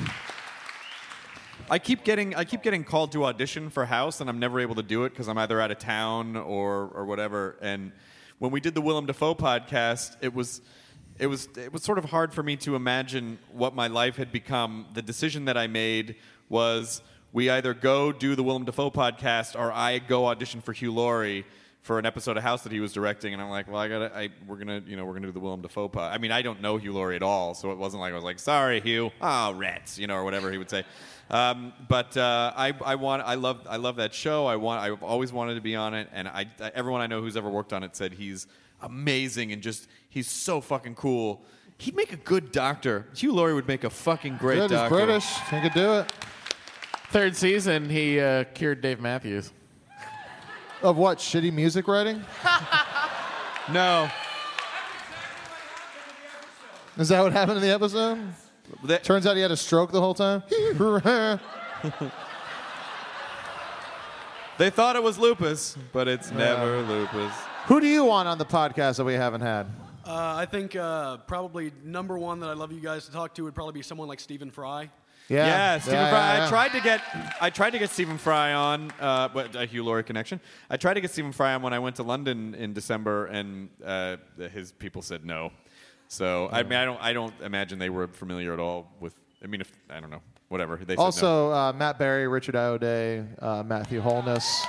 I keep getting called to audition for House, and I'm never able to do it because I'm either out of town or whatever. And when we did the Willem Dafoe podcast, it was sort of hard for me to imagine what my life had become. The decision that I made was we either go do the Willem Dafoe podcast or I go audition for Hugh Laurie for an episode of House that he was directing, and I'm like, well, we're gonna do the Willem Dafoe pod. I mean, I don't know Hugh Laurie at all, so it wasn't like I was like, sorry, Hugh, rats, or whatever he would say. But I love that show. I've always wanted to be on it, and everyone I know who's ever worked on it said he's amazing and just he's so fucking cool. He'd make a good doctor. Hugh Laurie would make a fucking great Good, doctor. he's British. He could do it. Third season, he cured Dave Matthews. Of what? Shitty music writing? No. Is that what happened in the episode? Turns out he had a stroke the whole time. They thought it was lupus, but it's never lupus. Who do you want on the podcast that we haven't had? I think probably number one that I'd love you guys to talk to would probably be someone like Stephen Fry. Yeah, Stephen Fry. yeah. I tried to get Stephen Fry on, but a Hugh Laurie connection. I tried to get Stephen Fry on when I went to London in December, and his people said no. So I mean, I don't imagine they were familiar at all with. I mean, I don't know, whatever. They said Also, no. Matt Berry, Richard Ayoade, Matthew Holness.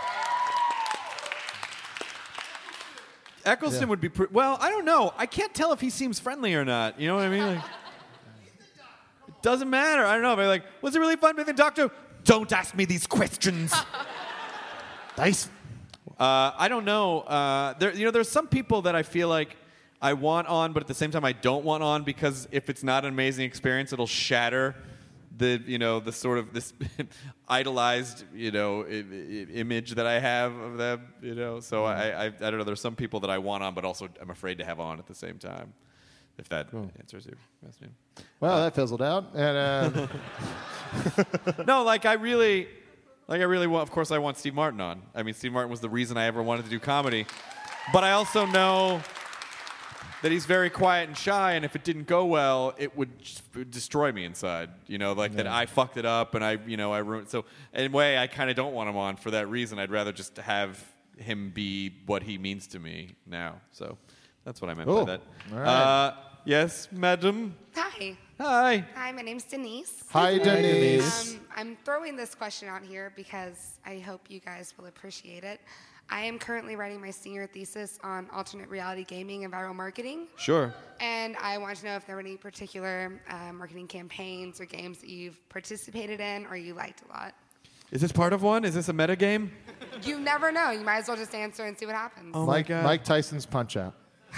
Eccleston would be well. I don't know. I can't tell if he seems friendly or not. You know what I mean? Like, it doesn't matter. I don't know. But like, was it really fun with the doctor? Don't ask me these questions. Nice. I don't know. There's some people that I feel like I want on, but at the same time I don't want on because if it's not an amazing experience, it'll shatter the sort of this idolized, image that I have of them, So I don't know. There's some people that I want on, but also I'm afraid to have on at the same time. If that answers your question. Well, that fizzled out. And no, I really want. Of course, I want Steve Martin on. I mean, Steve Martin was the reason I ever wanted to do comedy, but I also know that he's very quiet and shy, and if it didn't go well, it would destroy me inside. That I fucked it up, and I ruined. So in a way, I kind of don't want him on for that reason. I'd rather just have him be what he means to me now. So that's what I meant by that. All right. Yes, madam. Hi. Hi. Hi, my name's Denise. Hi, Denise. I'm throwing this question out here because I hope you guys will appreciate it. I am currently writing my senior thesis on alternate reality gaming and viral marketing. Sure. And I want to know if there were any particular marketing campaigns or games that you've participated in or you liked a lot. Is this part of one? Is this a meta game? You never know. You might as well just answer and see what happens. Oh my God. Mike Tyson's Punch-Out.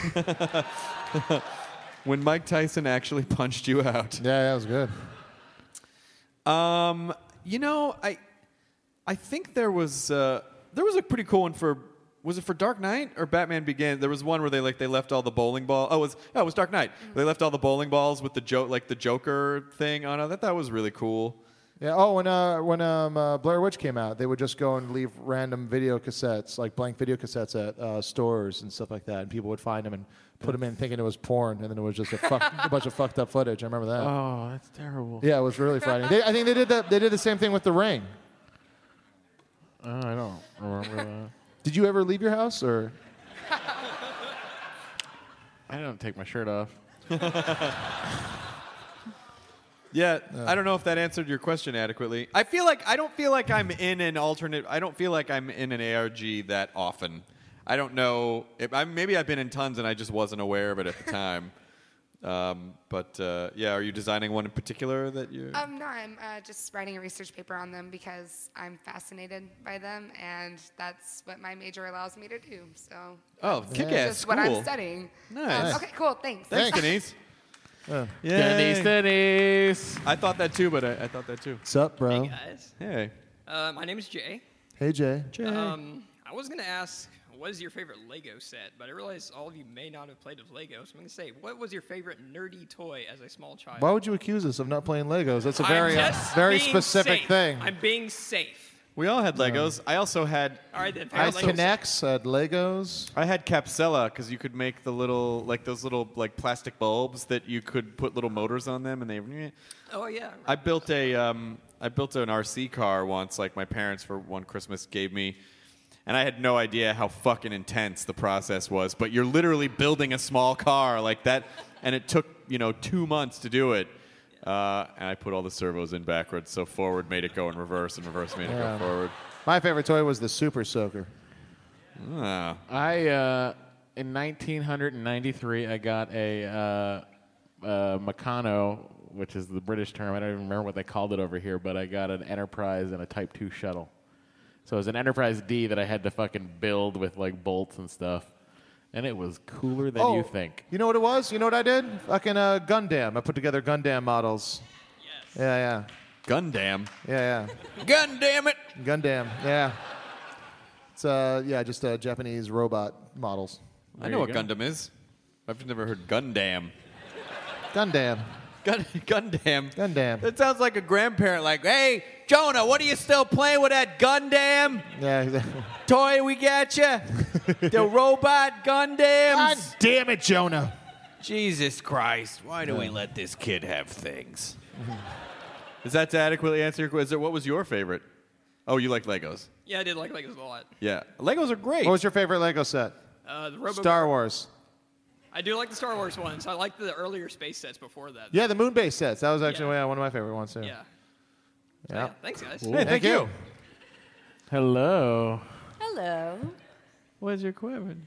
When Mike Tyson actually punched you out. Yeah, that was good. I think there was a pretty cool one was it for Dark Knight or Batman Begins? There was one where they left all the bowling ball. Oh, it was Dark Knight. They left all the bowling balls with the Joker thing on it. That was really cool. Yeah. Oh, when Blair Witch came out, they would just go and leave random video cassettes, like blank video cassettes at stores and stuff like that, and people would find them and put them in thinking it was porn, and then it was just a bunch of fucked up footage. I remember that. Oh, that's terrible. Yeah, it was really frightening. I think they did that. They did the same thing with The Ring. I don't remember that. Did you ever leave your house, or? I don't take my shirt off. Yeah, I don't know if that answered your question adequately. I don't feel like I'm in an ARG that often. I don't know. Maybe I've been in tons and I just wasn't aware of it at the time. Are you designing one in particular that you? No, I'm just writing a research paper on them because I'm fascinated by them, and that's what my major allows me to do. So. Kick-ass! That's what I'm studying. Nice. Okay, cool. Thanks. Thanks, Denise. Denise. I thought that too, but I thought that too. What's up, bro? Hey, guys. Hey. My name is Jay. Hey, Jay. I was going to ask, what is your favorite Lego set? But I realize all of you may not have played with Lego, so I'm going to say, what was your favorite nerdy toy as a small child? Why would you accuse us of not playing Legos? That's a I'm very being specific safe. thing. I'm being safe. We all had Legos. I also had. All right, then. I had Kinects, I had Legos. I had Capsella because you could make the little, those little plastic bulbs that you could put little motors on them, and they. Oh yeah. I built an RC car once, my parents for one Christmas gave me, and I had no idea how fucking intense the process was. But you're literally building a small car like that, and it took 2 months to do it. And I put all the servos in backwards, so forward made it go in reverse, and reverse made it go forward. My favorite toy was the Super Soaker. In 1993, I got a Meccano, which is the British term. I don't even remember what they called it over here, but I got an Enterprise and a Type 2 shuttle. So it was an Enterprise D that I had to fucking build with bolts and stuff. And it was cooler than you think. You know what it was? You know what I did? Fucking Gundam. I put together Gundam models. Yes. Yeah. Gundam? Yeah. Gundam it! Gundam, yeah. It's, just Japanese robot models. I know what Gundam is. I've never heard Gundam. Gundam. Gundam. That sounds like a grandparent, hey, Jonah, what are you still playing with that Gundam? Yeah, exactly. Toy we got you? The robot Gundams? God damn it, Jonah. Jesus Christ, why do we let this kid have things? Is that to adequately answer your question? What was your favorite? Oh, you like Legos. Yeah, I did like Legos a lot. Yeah. Legos are great. What was your favorite Lego set? The Robo Star Wars. I do like the Star Wars ones. I like the earlier space sets before that. Yeah, the moon base sets. That was actually one of my favorite ones, too. Yeah. Thanks, guys. Hey, thank you. Hello. Hello. What's your equipment?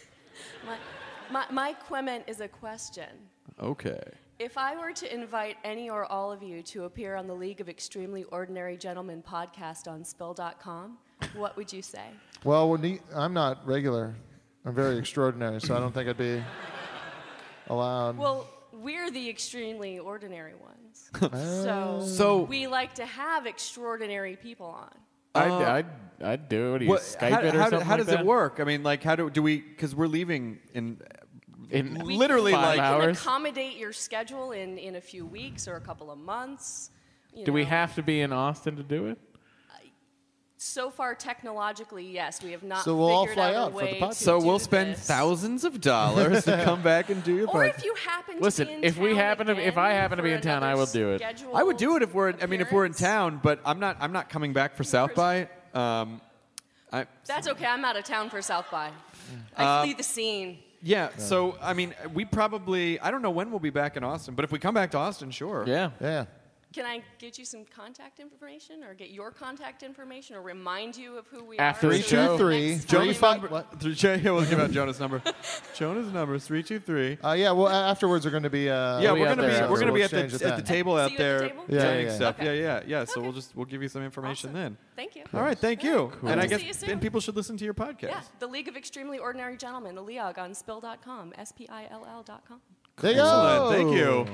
My equipment is a question. Okay. If I were to invite any or all of you to appear on the League of Extremely Ordinary Gentlemen podcast on Spill.com, what would you say? Well, I'm not regular. I'm very extraordinary, so I don't think I'd be allowed. Well, we're the extremely ordinary ones. So- we like to have extraordinary people on. I'd do it. Do you Skype it or something how does like it that? work? I mean, like, how do we? Because we're leaving in We literally can- like 5 hours. Accommodate your schedule in a few weeks or a couple of months. Do we have to be in Austin to do it? So far, technologically, yes. We have not So we'll all figured fly out out a for the way podcast. to So we'll do spend this. thousands of dollars to come back and do your Or podcast. if you happen Listen, to be in if we town happen to, if I again happen to be for in town, I another will do it. scheduled I would do it if we're in appearance, town, but I'm not coming back for South by. That's okay. I'm out of town for South by. I flee the scene. Yeah, so I mean, we probably I don't know when we'll be back in Austin, but if we come back to Austin, sure. Yeah. Can I get you some contact information, or get your contact information, or remind you of who we After are? the show. 323 Jonas 35 number. what? We'll give out Jonas' number. Jonas' number is 323. Yeah, well, afterwards we're going to be. Yeah, we're out gonna there. we're gonna be We'll at the exchange at that. table See out you at the there table? Yeah, doing yeah. stuff. Okay. Yeah. So we'll give you some information then. Thank you. All right, thank you. Cool. And I Hope to guess see you soon. then people should listen to your podcast. Yeah, the League of Extremely Ordinary Gentlemen, the LEOG on spill.com, SPILL.com. There you go. Excellent. Thank you.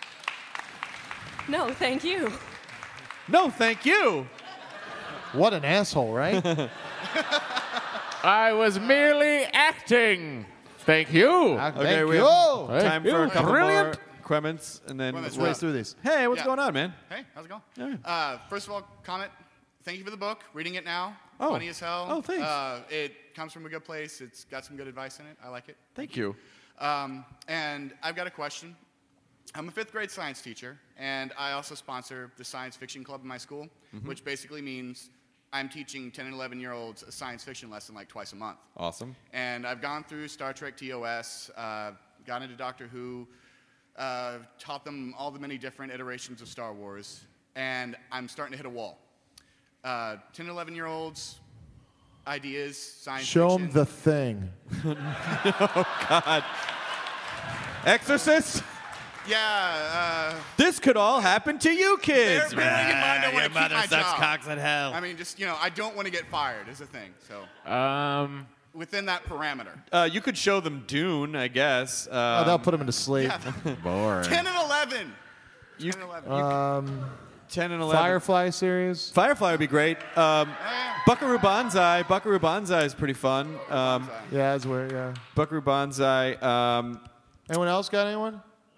No, thank you. No, thank you. What an asshole, right? I was merely acting. Thank you. Okay, we you. have time Hey, for a you're couple brilliant. more Clements, and then Let's race through these. Hey, what's Yeah. going on, man? Hey, how's it going? First of all, comment. Thank you for the book. Reading it now. Oh. Funny as hell. Oh, thanks. It comes from a good place. It's got some good advice in it. I like it. Thank you. And I've got a question. I'm a 5th grade science teacher, and I also sponsor the science fiction club in my school, which basically means I'm teaching 10 and 11-year-olds a science fiction lesson like twice a month. Awesome. And I've gone through Star Trek TOS, got into Doctor Who, taught them all the many different iterations of Star Wars, and I'm starting to hit a wall. 10 and 11-year-olds, ideas, science Show fiction. them the thing. Oh God. Exorcist. Yeah. This could all happen to you kids. Bearing in mind I want to keep my job. cocks in hell. I mean, just, I don't want to get fired is the thing. So within that parameter. You could show them Dune, I guess. That'll put them to sleep. Boring. 10 and 11. 10 and 11. 10 and 11. Firefly series. Firefly would be great. Buckaroo Banzai. Buckaroo Banzai is pretty fun. Yeah, that's weird. Yeah. Buckaroo Banzai. Anyone else got anyone?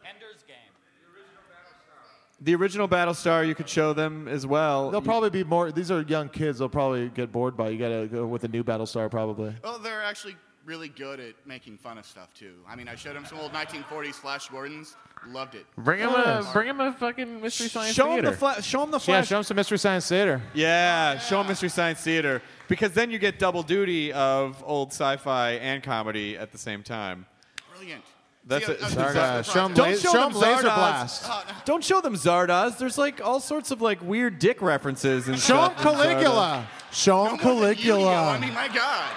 The original Battlestar, you could show them as well. They'll probably be more. These are young kids. They'll probably get bored by. You got to go with the new Battlestar, probably. Well, they're actually really good at making fun of stuff too. I mean, I showed them some old 1940s Flash Gordons. Loved it. Bring him a fucking Mystery Science show Theater. Them show them the Yeah, Flash. show them some Mystery Science Theater. Yeah, show them Mystery Science Theater. Because then you get double duty of old sci-fi and comedy at the same time. Brilliant. That's See, it. Show them Don't show them Laser Zardoz. Blast. Don't show them Zardoz. There's like all sorts of like weird dick references and Show them stuff in Caligula. Show them No more than Yu-Gi-Oh! Caligula. I mean, my God.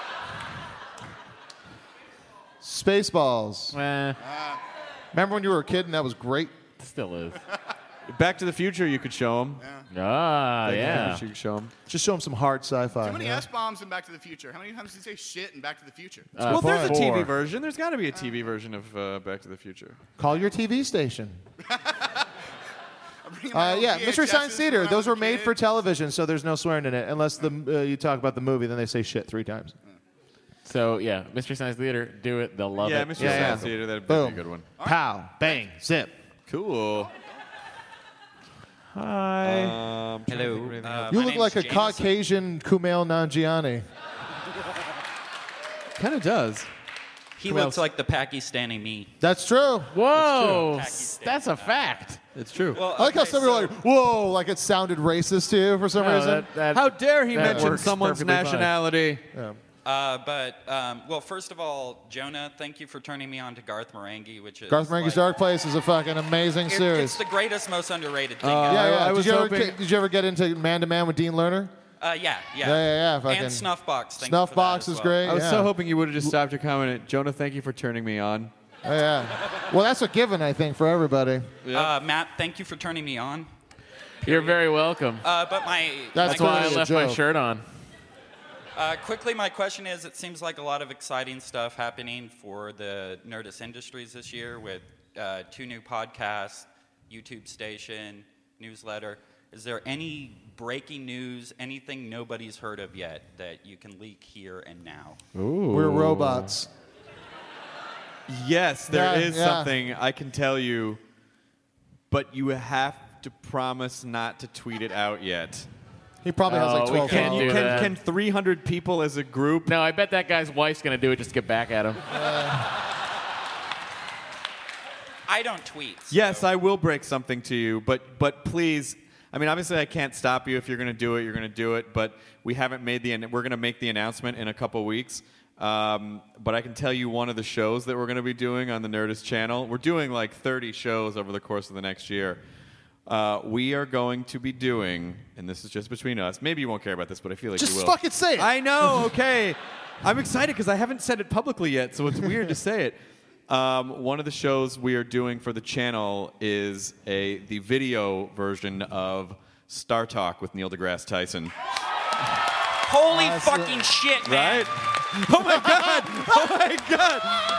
Spaceballs. Remember when you were a kid and that was great? Still is. Zardoz. Back to the Future, you could show them. Yeah. You could show them. Just show them some hard sci-fi. Too many yeah? S-bombs in Back to the Future. How many times did you say shit in Back to the Future? Well, there's a 4. TV version. There's got to be a TV version of Back to the Future. Call your TV station. I'm bringing my old Yeah, Mystery VHSs Science Theater. when I Those was a were made kid. for television, so there's no swearing in it. Unless you talk about the movie, then they say shit 3 times. So yeah, Mystery Science Theater, do it. They'll love Yeah, it. Mystery Science Theater, that'd be a Boom. good one. Pow, bang, zip. Cool. Hi. Hello. You look like a Caucasian Kumail Nanjiani. Kind of does. He looks like the Pakistani me. That's true. Whoa, that's a fact. It's true. Well, I like how some people are like, whoa, like it sounded racist to you for some reason. How dare he that mention works someone's perfectly fine. nationality? Yeah. Well, first of all, Jonah, thank you for turning me on to Garth Marenghi, which is Garth Marenghi's like, Dark Place is a fucking amazing series. It's the greatest, most underrated thing. Yeah. I was Did you ever get into Man to Man with Dean Lerner? Yeah. Fucking And Snuffbox. Thank you for Snuffbox that as is well. great. I was yeah. so hoping you would have just stopped your comment. Jonah, thank you for turning me on. Oh, yeah. Well, that's a given, I think, for everybody. Matt, thank you for turning me on. You're very welcome. But That's why I a left my joke. shirt on. Quickly, my question is, it seems like a lot of exciting stuff happening for the Nerdist Industries this year with 2 new podcasts, YouTube station, newsletter. Is there any breaking news, anything nobody's heard of yet that you can leak here and now? Ooh. We're robots. Yes, there is something I can tell you, but you have to promise not to tweet it out yet. He probably has like 12 followers. Can 300 people as a group? No, I bet that guy's wife's going to do it just to get back at him. I don't tweet. So. Yes, I will break something to you, but please, I mean, obviously I can't stop you. If you're going to do it, you're going to do it, but we haven't made we're going to make the announcement in a couple weeks. But I can tell you one of the shows that we're going to be doing on the Nerdist channel. We're doing like 30 shows over the course of the next year. We are going to be doing, and this is just between us. Maybe you won't care about this, but I feel like you will. Just fucking say it. I know. Okay. I'm excited because I haven't said it publicly yet, so it's weird to say it. One of the shows we are doing for the channel is the video version of Star Talk with Neil deGrasse Tyson. Holy fucking shit, man! Right? Oh my god! Oh my god!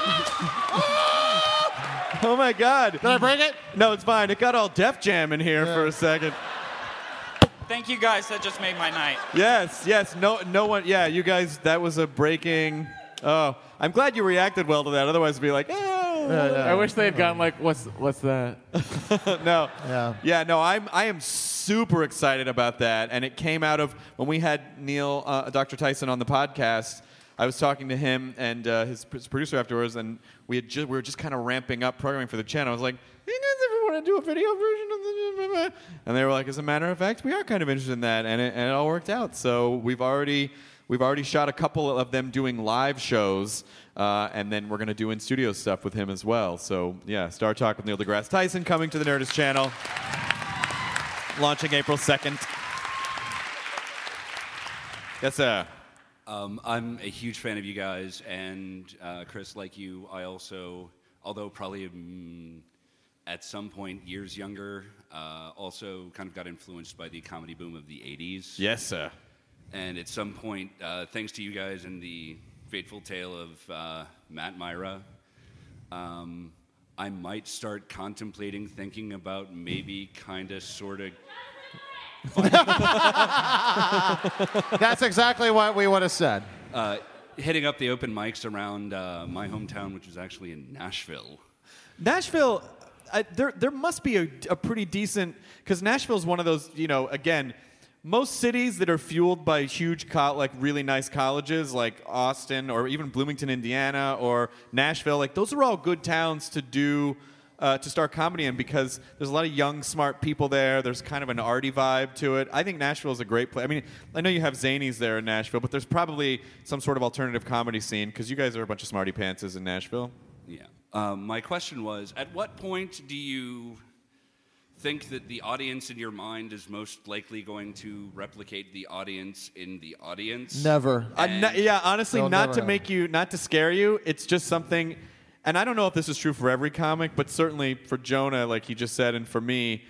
Oh my god! Did I break it? No, it's fine. It got all Def Jam in here for a second. Thank you guys. That just made my night. Yes. No one. Yeah, you guys. That was a breaking. Oh, I'm glad you reacted well to that. Otherwise, it'd be like, I wish they had gone like, what's that? No. Yeah. No. I am super excited about that, and it came out of when we had Dr. Tyson on the podcast. I was talking to him and his producer afterwards, and we were just kind of ramping up programming for the channel. I was like, "You guys ever want to do a video version of the?" And they were like, "As a matter of fact, we are kind of interested in that," and it all worked out. So we've already shot a couple of them doing live shows, and then we're going to do in-studio stuff with him as well. So yeah, Star Talk with Neil deGrasse Tyson coming to the Nerdist channel, launching April 2nd. Yes, sir. I'm a huge fan of you guys, and Chris, like you, I also, although probably at some point years younger, also kind of got influenced by the comedy boom of the 80s. Yes, sir. And at some point, thanks to you guys and the fateful tale of Matt Myra, I might start contemplating thinking about maybe kind of sort of That's exactly what we would have said. Hitting up the open mics around my hometown, which is actually in Nashville. Nashville, there must be a pretty decent, because Nashville is one of those, again, most cities that are fueled by huge, really nice colleges like Austin or even Bloomington, Indiana, or Nashville, like those are all good towns to start comedy in, because there's a lot of young, smart people there. There's kind of an arty vibe to it. I think Nashville is a great place. I mean, I know you have Zanies there in Nashville, but there's probably some sort of alternative comedy scene, because you guys are a bunch of smarty pantses in Nashville. Yeah. My question was, at what point do you think that the audience in your mind is most likely going to replicate the audience in the audience? Never. Honestly, not to scare you. It's just something. And I don't know if this is true for every comic, but certainly for Jonah, like he just said, and for me,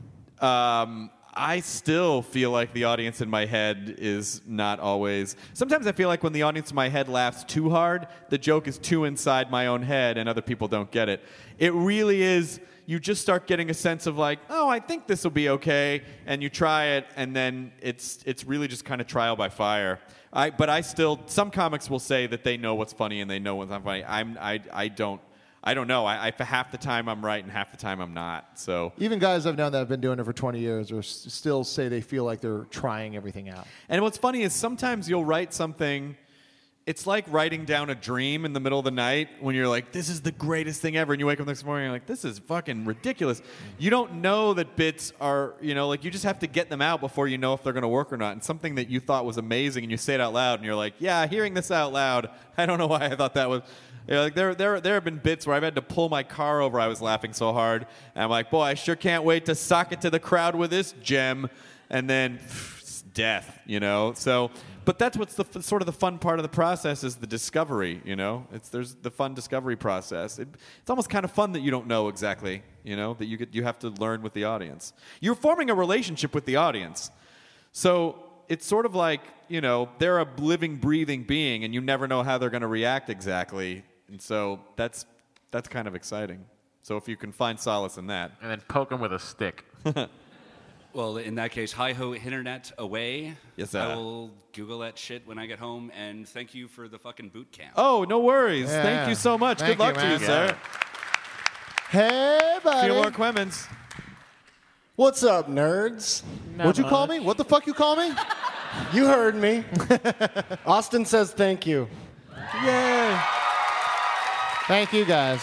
I still feel like the audience in my head is not always. Sometimes I feel like when the audience in my head laughs too hard, the joke is too inside my own head and other people don't get it. It really is, you just start getting a sense of like, oh, I think this will be okay, and you try it, and then it's really just kind of trial by fire. But I still, some comics will say that they know what's funny and they know what's not funny. I don't know. I half the time I'm right and half the time I'm not. So even guys I've known that have been doing it for 20 years or still say they feel like they're trying everything out. And what's funny is sometimes you'll write something. It's like writing down a dream in the middle of the night when you're like, this is the greatest thing ever. And you wake up the next morning and you're like, this is fucking ridiculous. You don't know that bits are, like you just have to get them out before you know if they're going to work or not. And something that you thought was amazing and you say it out loud and you're like, yeah, hearing this out loud, I don't know why I thought that was. Like there have been bits where I've had to pull my car over. I was laughing so hard. And I'm like, boy, I sure can't wait to sock it to the crowd with this gem. And then death, So, but that's what's sort of the fun part of the process is the discovery, There's the fun discovery process. It's almost kind of fun that you don't know exactly, that you have to learn with the audience. You're forming a relationship with the audience. So it's sort of like, they're a living, breathing being, and you never know how they're going to react exactly. And so that's kind of exciting. So if you can find solace in that. And then poke them with a stick. Well, in that case, hi-ho internet away. Yes, I will Google that shit when I get home, and thank you for the fucking boot camp. Oh, no worries. Yeah. Thank you so much. Thank Good luck you, to you, man. sir. Hey, buddy. Theodore Clemens. What's up, nerds? What'd you call me? What the fuck you call me? You heard me. Austin says thank you. Yay. Thank you, guys.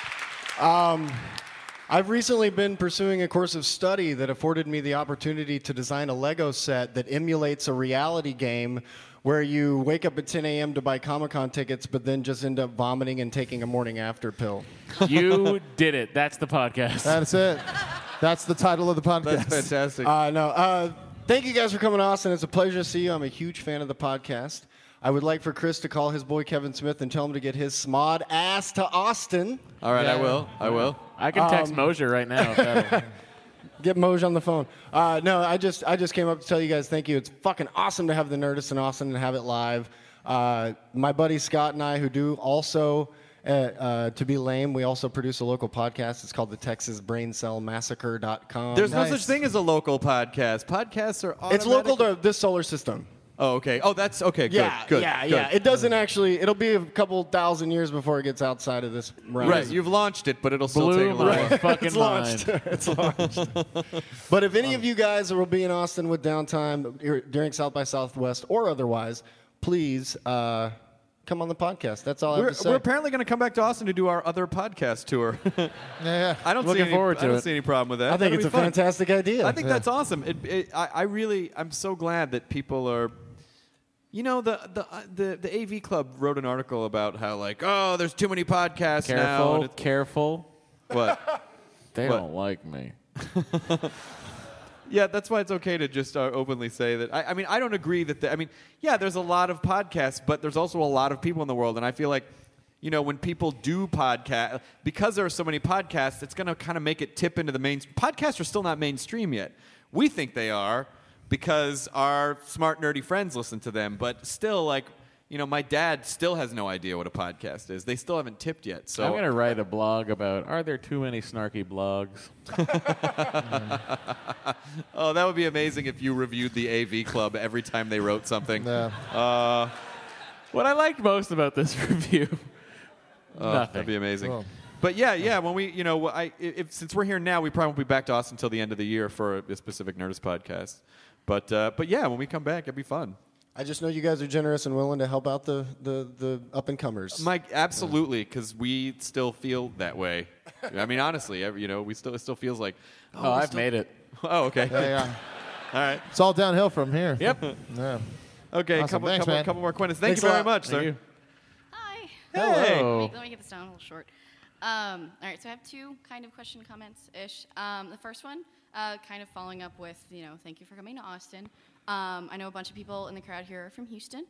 I've recently been pursuing a course of study that afforded me the opportunity to design a Lego set that emulates a reality game where you wake up at 10 a.m. to buy Comic-Con tickets, but then just end up vomiting and taking a morning after pill. You did it. That's the podcast. That's it. That's the title of the podcast. That's fantastic. Thank you guys for coming, Austin. It's a pleasure to see you. I'm a huge fan of the podcast. I would like for Chris to call his boy Kevin Smith and tell him to get his smod ass to Austin. All right, I will. I can text Mosier right now. If that'll... Get Moj on the phone. No, I just came up to tell you guys thank you. It's fucking awesome to have the Nerdist in Austin and have it live. My buddy Scott and I, who do also To Be Lame, we also produce a local podcast. It's called the TexasBrainCellMassacre.com. There's no such thing as a local podcast. Podcasts are automatic. It's local to this solar system. Oh, okay. Oh, that's okay. Good. Yeah, Good. yeah, Good. yeah. It doesn't actually. It'll be a couple thousand years before it gets outside of this realm. Right. You've launched it, but it'll still Blew take a little my while. fucking It's launched. mind. It's launched. But if any of you guys will be in Austin with downtime during South by Southwest or otherwise, please come on the podcast. That's all I have to say. We're apparently going to come back to Austin to do our other podcast tour. Yeah. I don't Looking see forward to I don't it. see any problem with that. I think That'll it's be a fun. fantastic idea. I think that's awesome. I'm so glad that people are. The AV Club wrote an article about how there's too many podcasts now. and Careful. What? They What? don't like me. Yeah, that's why it's okay to just openly say that. I mean, I don't agree that. There's a lot of podcasts, but there's also a lot of people in the world, and I feel like, when people do podcast, because there are so many podcasts, it's going to kind of make it tip into the mainstream. Podcasts are still not mainstream yet. We think they are because our smart, nerdy friends listen to them, but still, my dad still has no idea what a podcast is. They still haven't tipped yet. So I'm going to write a blog about, are there too many snarky blogs? Oh, that would be amazing if you reviewed the AV Club every time they wrote something. Yeah. What I liked most about this review, nothing. That'd be amazing. Cool. But yeah, when we, since we're here now, we probably won't be back to Austin until the end of the year for a specific Nerdist podcast. But yeah, when we come back, it'd be fun. I just know you guys are generous and willing to help out the up and comers. Mike, absolutely, because we still feel that way. I mean, honestly, it still feels like. Oh, I've made it. Oh, okay. Yeah. All right. It's all downhill from here. Yep. Yeah. Okay, Awesome. Thanks, man. couple more questions. Thank Thanks you a very lot. much, sir. Thank you. Hi. Hello. Let me get this down a little short. All right, so I have two kind of question comments-ish. The first one, kind of following up with, thank you for coming to Austin. I know a bunch of people in the crowd here are from Houston.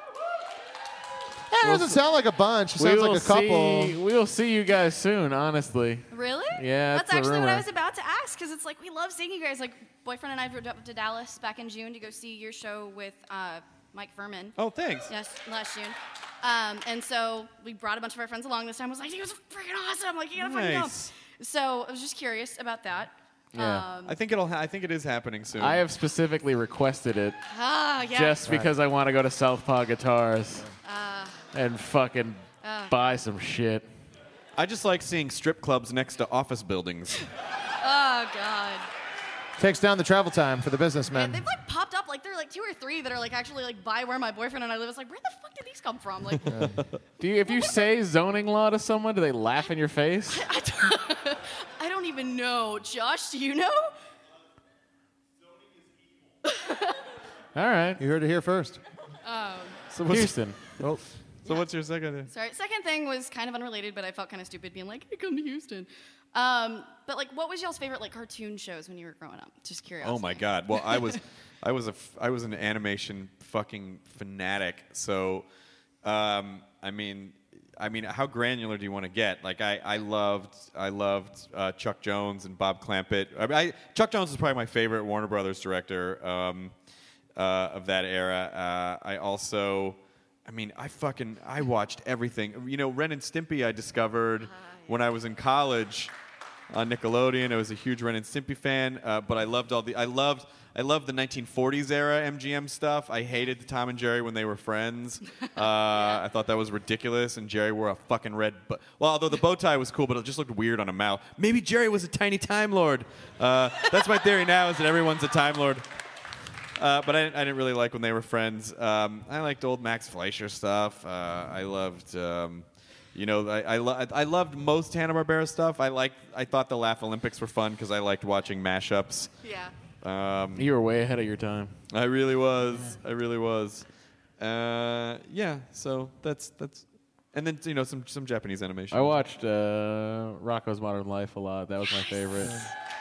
It doesn't sound like a bunch. It sounds like a couple. We will see you guys soon, honestly. Really? Yeah, That's that's a actually what I rumor. was about to ask, because it's like, we love seeing you guys. Like, boyfriend and I drove up to Dallas back in June to go see your show with Mike Furman. Oh, thanks. Yes, last June. And so we brought a bunch of our friends along this time. I was like, he was freaking awesome. Like, you gotta fucking go. Nice. So I was just curious about that. Yeah. I think it is happening soon. I have specifically requested it Yeah. just because I want to go to Southpaw Guitars and fucking buy some shit. I just like seeing strip clubs next to office buildings. Oh, God. Takes down the travel time for the businessmen. They've like popped up, like there are like 2 or 3 that are like actually like by where my boyfriend and I live. It's like, where the fuck did these come from? Like, If you say zoning law to someone, do they laugh in your face? I don't even know. Josh, do you know? All right. You heard it here first. So Houston. Oh. So what's your second? Sorry. Second thing was kind of unrelated, but I felt kind of stupid being like, hey, come to Houston. But like, what was y'all's favorite like cartoon shows when you were growing up? Just curious. Oh my God! Well, I was an animation fucking fanatic. So, I mean, how granular do you want to get? Like, I loved Chuck Jones and Bob Clampett. Chuck Jones is probably my favorite Warner Brothers director. of that era. I watched everything. Ren and Stimpy I discovered when I was in college on Nickelodeon. I was a huge Ren and Stimpy fan, but I loved I loved the 1940s era MGM stuff. I hated Tom and Jerry when they were friends. I thought that was ridiculous, and Jerry wore a fucking red. Although the bow tie was cool, but it just looked weird on a mouse. Maybe Jerry was a tiny Time Lord. That's my theory now, is that everyone's a Time Lord. But I didn't really like when they were friends. I liked old Max Fleischer stuff. I loved, I loved most Hanna-Barbera stuff. I thought the Laugh Olympics were fun because I liked watching mashups. Yeah. You were way ahead of your time. I really was. I really was. So that's, and then some Japanese animation. I watched Rocko's Modern Life a lot. That was my favorite.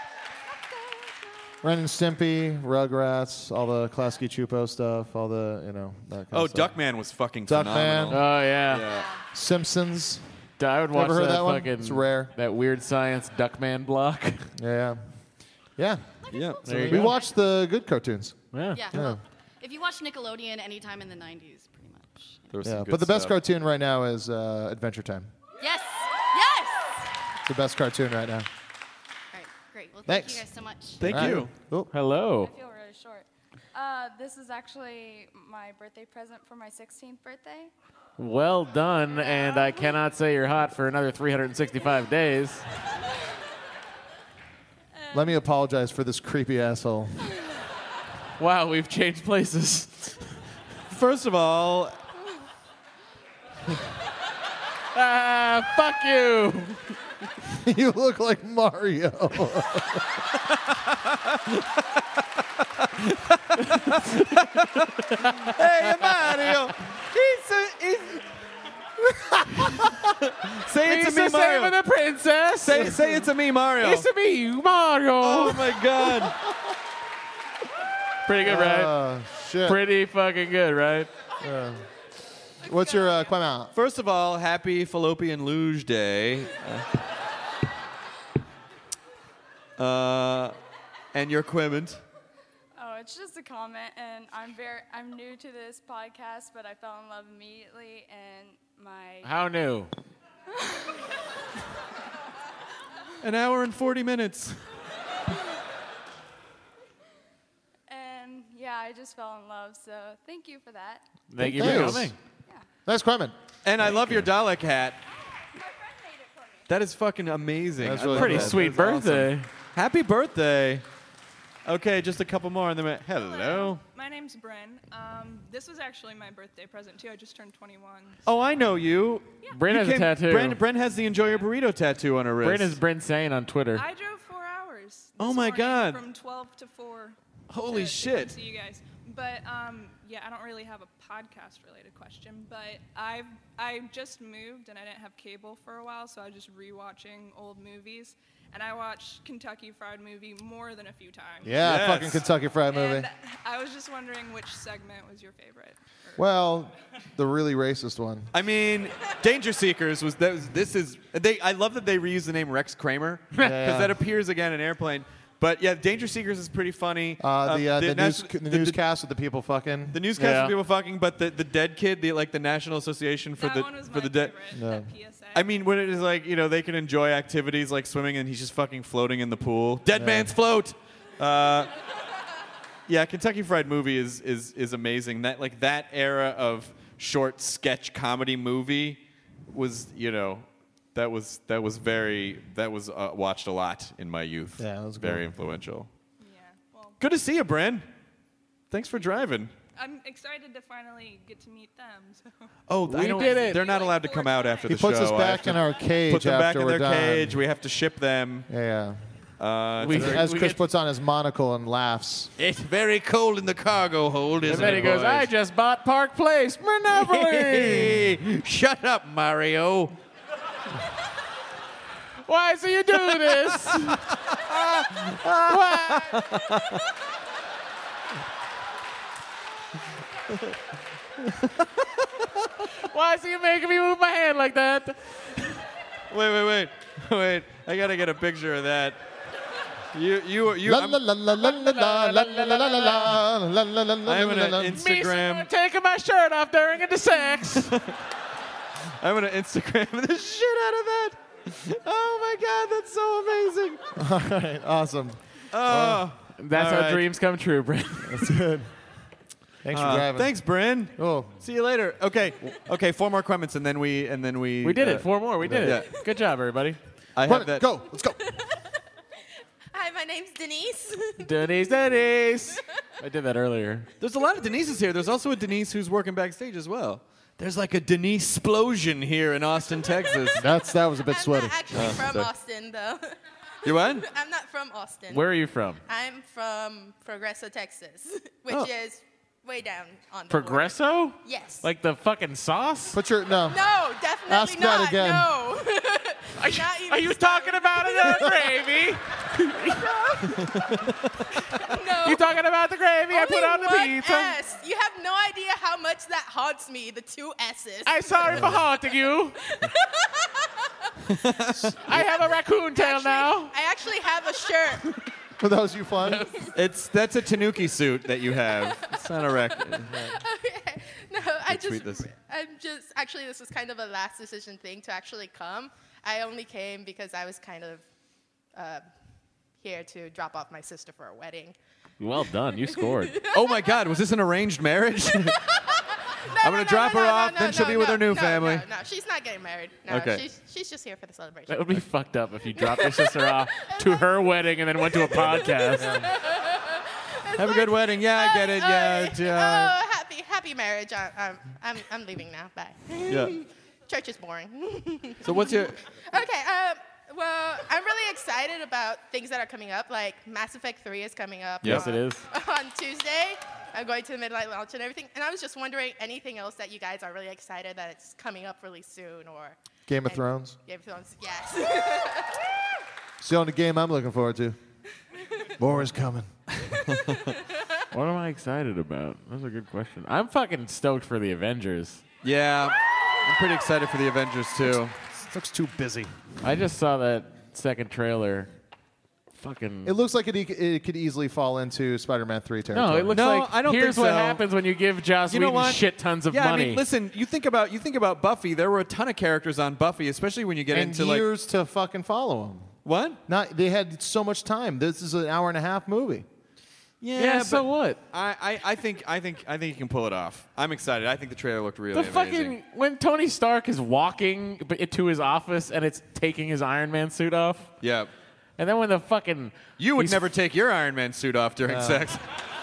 Ren and Stimpy, Rugrats, all the Klasky Chupo stuff, all the, that kind of stuff. Duckman was fucking phenomenal. Oh, yeah. Simpsons. I would watch Ever heard that that one? fucking It's rare. that Weird Science Duckman block. Yeah. Yeah. There you We go. watched the good cartoons. Yeah. Well, if you watch Nickelodeon anytime in the 90s, pretty much. Yeah, but the best cartoon right now is Adventure Time. Yes! Yes! The best cartoon right now. All right, great. Well, thank Thanks. you guys so much. Thank you. Oh. Hello. I feel really short. This is actually my birthday present for my 16th birthday. Well done, and I cannot say you're hot for another 365 days. Let me apologize for this creepy asshole. Wow, we've changed places. First of all, fuck you. You look like Mario. Hey, Mario. Say it's a me, Mario. Saving the princess. Say it's a me, Mario. It's a me, Mario. Oh my God. Pretty good, right? Shit. Pretty fucking good, right? What's your comment? First of all, happy Fallopian Luge Day. And your equipment. Oh, it's just a comment, and I'm new to this podcast, but I fell in love immediately, and my How new? An hour and 40 minutes. and yeah, I just fell in love. So thank you for that. Thank you for Thanks. coming. Nice comment. And I love your Dalek hat. That is fucking amazing. That's I really love Pretty that. sweet That's awesome. birthday. Happy birthday. Okay, just a couple more and then hello. My name's Bryn. This was actually my birthday present too. I just turned 21. Oh, I know you. Bryn You has a came- tattoo. Bryn has the Enjoy Your Burrito tattoo on her wrist. Bryn is Bryn Sane on Twitter. I drove 4 hours. Oh this my morning God. From 12 to 4. Holy to shit. come see you guys. But yeah, I don't really have a podcast-related question. But I just moved and I didn't have cable for a while, so I was just rewatching old movies. And I watched Kentucky Fried Movie more than a few times. Yeah, Yes. fucking Kentucky Fried Movie. And I was just wondering which segment was your favorite. Well, the really racist one. I mean, Danger Seekers was I love that they reused the name Rex Kramer because Yeah. that appears again in Airplane. But yeah, Danger Seekers is pretty funny. The newscast with the people fucking. The newscast with people fucking, but the dead kid, the National Association for the Dead. No. I mean, when it is like, they can enjoy activities like swimming and he's just fucking floating in the pool. Dead man's float. Yeah, Kentucky Fried Movie is amazing. That era of short sketch comedy movie was, that was watched a lot in my youth. Yeah, that was very cool. influential. Yeah. Well, Good to see you, Bryn. Thanks for driving. I'm excited to finally get to meet them. So. Oh, We did it. They're not allowed to come out after He the show. puts us I back have in our cage Put them back after in we're their done. cage. We have to ship them. Yeah. It's very- As Chris puts on his monocle and laughs. It's very cold in the cargo hold, And isn't then it, he goes, boys? I just bought Park Place. Monopoly. Shut up, Mario. Why do you do this? Why? Why is he making me move my hand like that? Wait. I gotta get a picture of that. I'm gonna Instagram. Taking my shirt off during the sex. I'm gonna Instagram the shit out of that. Oh my God, that's so amazing. All right, awesome. That's how dreams come true, Bryn. That's good. Thanks for driving. Thanks, Bryn. Oh, see you later. Okay, 4 more comments, and then we We did it. 4 more. We did it. Good job, everybody. I have that. Go. Let's go. Hi, my name's Denise. Denise. I did that earlier. There's a lot of Denises here. There's also a Denise who's working backstage as well. There's like a Denise explosion here in Austin, Texas. That was a bit sweaty. I'm not actually from Austin, though. You what? I'm not from Austin. Where are you from? I'm from Progreso, Texas, which is way down on the Progresso? border. Yes. Like the fucking sauce? Put your no. No, definitely Ask not. that again. No. Are you talking about the gravy? No. You talking about the gravy I put on the pizza? S. You have no idea how much that haunts me, the 2 S's. I'm sorry for haunting you. I have a raccoon tail now. I actually have a shirt. For those you fun. That's a Tanuki suit that you have. It's not a record. Okay. No, actually, this was kind of a last decision thing to actually come. I only came because I was kind of here to drop off my sister for a wedding. Well done. You scored. Oh my God, was this an arranged marriage? I'm going to drop her off, then she'll be with her new family. No, she's not getting married. No, Okay. she's just here for the celebration. That would be fucked up if you dropped your sister off to her wedding and then went to a podcast. Have a good wedding. Yeah, I get it. Yeah. Happy marriage. I'm leaving now. Bye. Yeah. Church is boring. So what's your... Okay. Well, I'm really excited about things that are coming up. Like Mass Effect 3 is coming up. Yes, it is. On Tuesday. I'm going to the midnight launch and everything. And I was just wondering, anything else that you guys are really excited that it's coming up really soon, or Game of Thrones. Game of Thrones, yes. It's the only game I'm looking forward to. More is coming. What am I excited about? That's a good question. I'm fucking stoked for the Avengers. Yeah, I'm pretty excited for the Avengers too. Looks too busy. I just saw that second trailer. Fucking. It looks like it could easily fall into Spider-Man 3 territory. No, it looks like I don't here's think what so. happens when you give Joss You know Whedon what? shit tons of Yeah, money. I mean, listen, you think about Buffy. There were a ton of characters on Buffy, especially when you get and into years to fucking follow them. What? They had so much time. This is an hour-and-a-half movie. Yeah, so what? I think you can pull it off. I'm excited. I think the trailer looked really The amazing. fucking when Tony Stark is walking to his office and it's taking his Iron Man suit off. Yeah. And then when the fucking You would never take your Iron Man suit off during sex.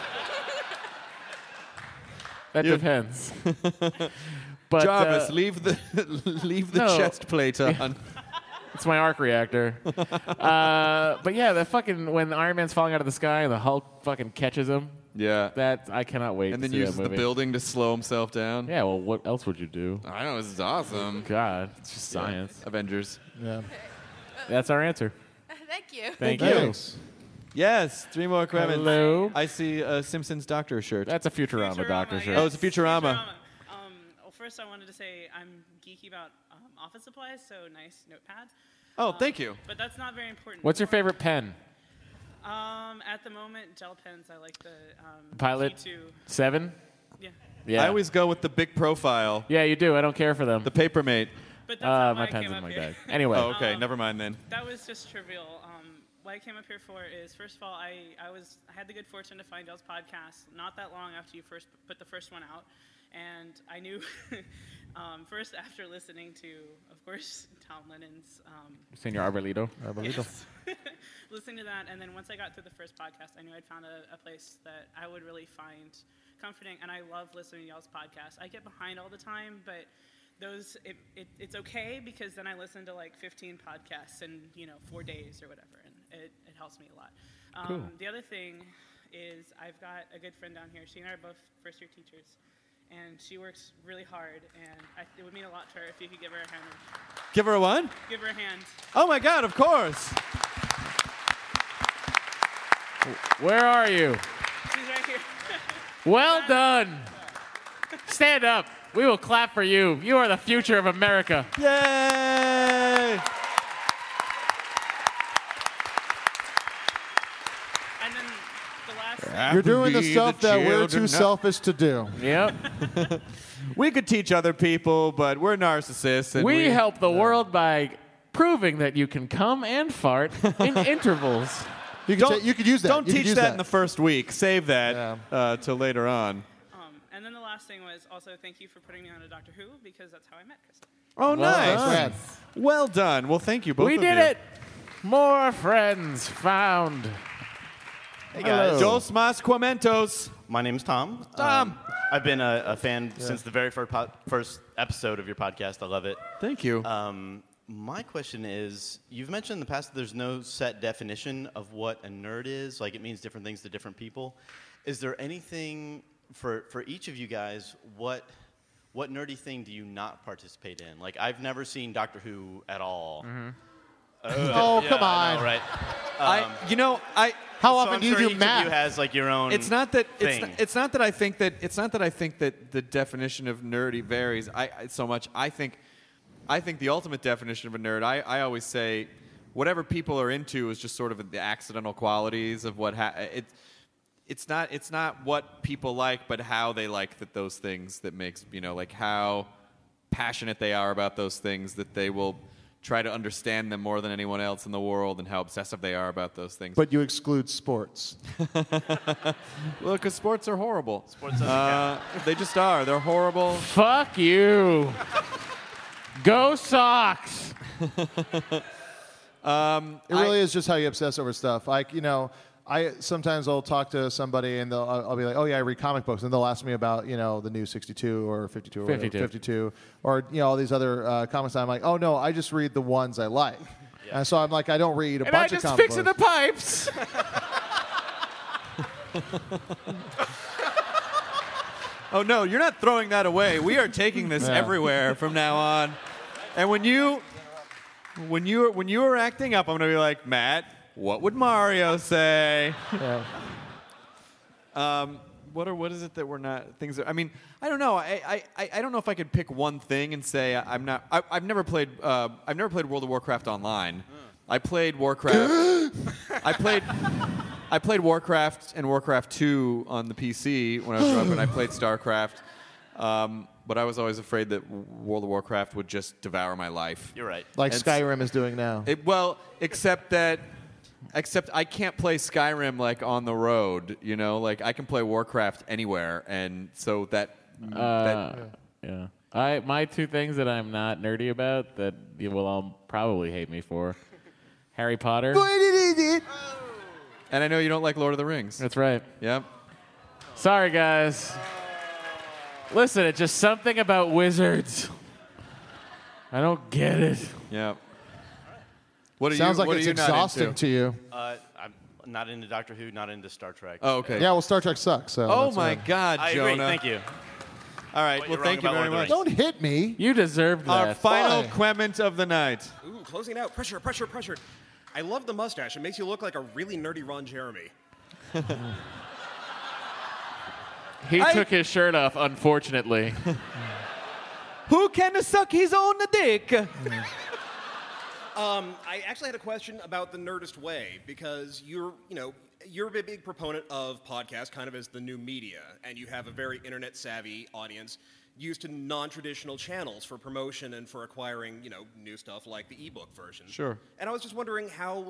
That depends. But Jarvis, leave the no. chest plate on. It's my arc reactor. But yeah, the fucking when Iron Man's falling out of the sky and the Hulk fucking catches him. Yeah. That I cannot wait. And then to see uses that the movie. building to slow himself down. Yeah. Well, what else would you do? I know, this is awesome. God, it's just science. Avengers. Yeah. That's our answer. Thank you. Thank you. Thanks. Yes, 3 more comments. Hello. I see a Simpsons Doctor shirt. That's a Futurama Doctor shirt. Oh, it's a Futurama. Well, first I wanted to say I'm geeky about office supplies, so nice notepad. Oh, thank you. But that's not very important. What's your favorite pen? At the moment, gel pens. I like the Pilot P2. 7? Yeah. Yeah. I always go with the big profile. Yeah, you do. I don't care for them. The Papermate. But that's not why my I pen's came in up my here. bag. Anyway. Oh, okay. Never mind then. That was just trivial. What I came up here for is, first of all, I had the good fortune to find y'all's podcast not that long after you first put the first one out, and I knew first after listening to, of course, Tom Lennon's Senor Arbolito. Yes. Listening to that, and then once I got through the first podcast, I knew I'd found a place that I would really find comforting, and I love listening to y'all's podcast. I get behind all the time, but it's okay because then I listen to like 15 podcasts in 4 days or whatever, and it helps me a lot. Cool. The other thing is I've got a good friend down here. She and I are both first-year teachers, and she works really hard, and it would mean a lot to her if you could give her a hand. Give her a what? Give her a hand. Oh my God! Of course. Where are you? She's right here. Well done. Stand up. We will clap for you. You are the future of America. Yay! You're doing happily the stuff that we're children too selfish to do. Yep. We could teach other people, but we're narcissists. And we help the world by proving that you can come and fart in intervals. You could use that. Don't You could teach use that that. in the first week. Save that till later on. And then the last thing was also thank you for putting me on a Doctor Who because that's how I met Kristen. Oh, nice. Well done. Well, thank you both We of did you. it. More friends found. Hey guys. Dos más comentos. My name's Tom. Tom. I've been a fan since the very first episode of your podcast. I love it. Thank you. My question is, you've mentioned in the past that there's no set definition of what a nerd is. Like, it means different things to different people. Is there anything for each of you guys, what nerdy thing do you not participate in? Like, I've never seen Doctor Who at all. Oh, come on. Right. How so often I'm do you sure do each math? Of you has like your own. It's not that thing. it's not that I think that the definition of nerdy varies so much. I think the ultimate definition of a nerd. I always say whatever people are into is just sort of the accidental qualities of what it's not what people like, but how they like those things that makes like how passionate they are about those things, that they will try to understand them more than anyone else in the world, and how obsessive they are about those things. But you exclude sports. Well, because sports are horrible. Sports doesn't count. They just are. They're horrible. Fuck you. Go Sox. It really is just how you obsess over stuff. Like, I sometimes I'll talk to somebody and I'll be like, oh yeah, I read comic books, and they'll ask me about the new 62 or 52 or 52 or all these other comics. I'm like, oh no, I just read the ones I like. Yeah. And so I'm like, I don't read a bunch of comic books. And I just fixing the pipes. Oh no, you're not throwing that away. We are taking this everywhere from now on. And when you are acting up, I'm gonna be like, Matt, what would Mario say? Yeah. What is it that we're not things that, I mean, I don't know. I don't know if I could pick one thing and say I'm not. I've never played World of Warcraft online. I played Warcraft. I played Warcraft and Warcraft 2 on the PC when I was growing up, and I played StarCraft. But I was always afraid that World of Warcraft would just devour my life. You're right. Like Skyrim is doing now. Except I can't play Skyrim like on the road, like I can play Warcraft anywhere, and so yeah. My two things that I'm not nerdy about that you will all probably hate me for: Harry Potter. And I know you don't like Lord of the Rings. That's right. Yep. Sorry, guys. Listen, it's just something about wizards. I don't get it. Yeah. Sounds like it's exhausting to you. I'm not into Doctor Who, not into Star Trek. Oh, okay. Yeah, well, Star Trek sucks. So Oh that's my why. God, I Jonah. agree. Thank you. All right. But Well, you're thank you wrong very about much. Lord Don't hit me. You deserved that. Our final Why? Quement of the night. Ooh, closing out. Pressure, pressure, pressure. I love the mustache. It makes you look like a really nerdy Ron Jeremy. He took his shirt off, unfortunately. Who can suck his own dick? I actually had a question about the Nerdist way because you're a big proponent of podcasts kind of as the new media, and you have a very internet savvy audience used to non-traditional channels for promotion and for acquiring, new stuff like the ebook version. Sure. And I was just wondering how,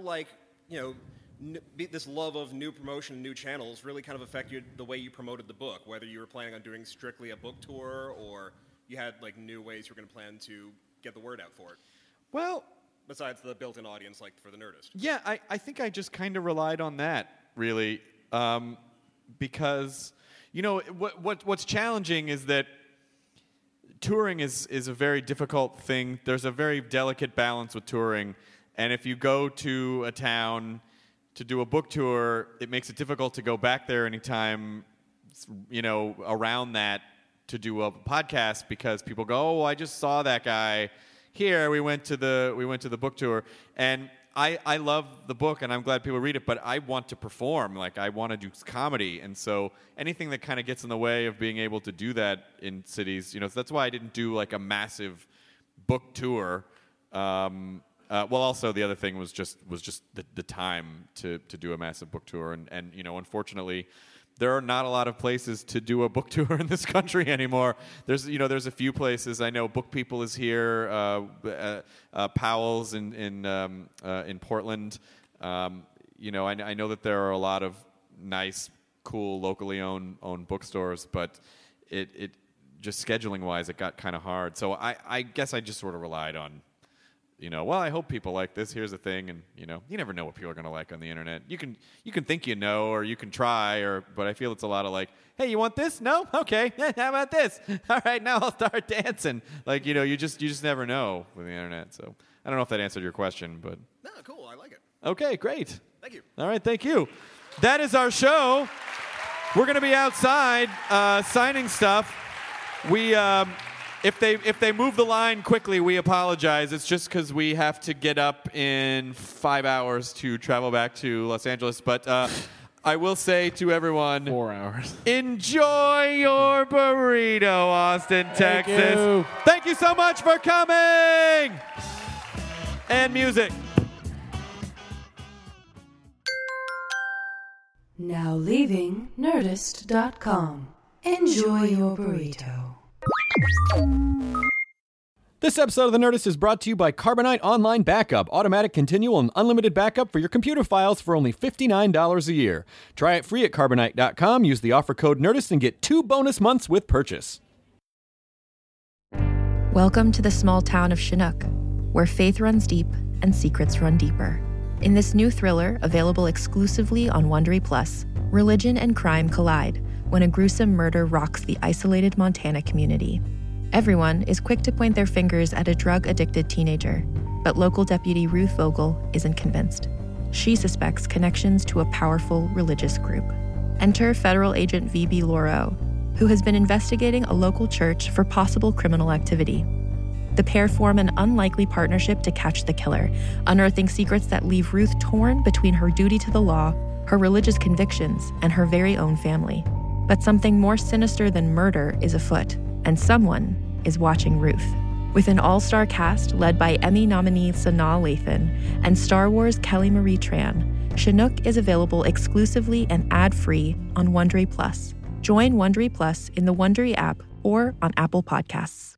this love of new promotion, new channels really kind of affected the way you promoted the book, whether you were planning on doing strictly a book tour or you had new ways you were going to plan to get the word out for it. Well, besides the built-in audience like for the Nerdist. Yeah, I think I just kind of relied on that, really, because, what's challenging is that touring is a very difficult thing. There's a very delicate balance with touring, and if you go to a town to do a book tour, it makes it difficult to go back there anytime, around that to do a podcast because people go, oh, I just saw that guy. Here we went to the book tour, and I love the book, and I'm glad people read it. But I want to perform, I want to do comedy, and so anything that kind of gets in the way of being able to do that in cities, so that's why I didn't do a massive book tour. Well, also the other thing was just the time to do a massive book tour, and unfortunately, there are not a lot of places to do a book tour in this country anymore. There's a few places. I know Book People is here, Powell's in Portland. I know that there are a lot of nice, cool, locally owned bookstores, but it just scheduling wise, it got kind of hard. So I guess I just sort of relied on, I hope people like this. Here's the thing, and you never know what people are going to like on the internet. You can think or you can try, but I feel it's a lot of like, hey, you want this? No? Okay. How about this? All right, now I'll start dancing. Like, you just never know with the internet. So I don't know if that answered your question, but no, cool. I like it. Okay, great. Thank you. All right, thank you. That is our show. We're going to be outside signing stuff. We if they move the line quickly, we apologize. It's just because we have to get up in 5 hours to travel back to Los Angeles. But I will say to everyone, 4 hours. Enjoy your burrito, Austin, Texas. Thank you so much for coming. And music. Now leaving Nerdist.com. Enjoy your burrito. This episode of The Nerdist is brought to you by Carbonite Online Backup. Automatic, continual, and unlimited backup for your computer files for only $59 a year. Try it free at Carbonite.com. Use the offer code NERDIST and get 2 bonus months with purchase. Welcome to the small town of Chinook, where faith runs deep and secrets run deeper. In this new thriller, available exclusively on Wondery Plus, religion and crime collide when a gruesome murder rocks the isolated Montana community. Everyone is quick to point their fingers at a drug-addicted teenager, but local deputy Ruth Vogel isn't convinced. She suspects connections to a powerful religious group. Enter federal agent V.B. Lauro, who has been investigating a local church for possible criminal activity. The pair form an unlikely partnership to catch the killer, unearthing secrets that leave Ruth torn between her duty to the law, her religious convictions, and her very own family. But something more sinister than murder is afoot, and someone is watching Ruth. With an all-star cast led by Emmy nominee Sanaa Lathan and Star Wars Kelly Marie Tran, Chinook is available exclusively and ad-free on Wondery Plus. Join Wondery Plus in the Wondery app or on Apple Podcasts.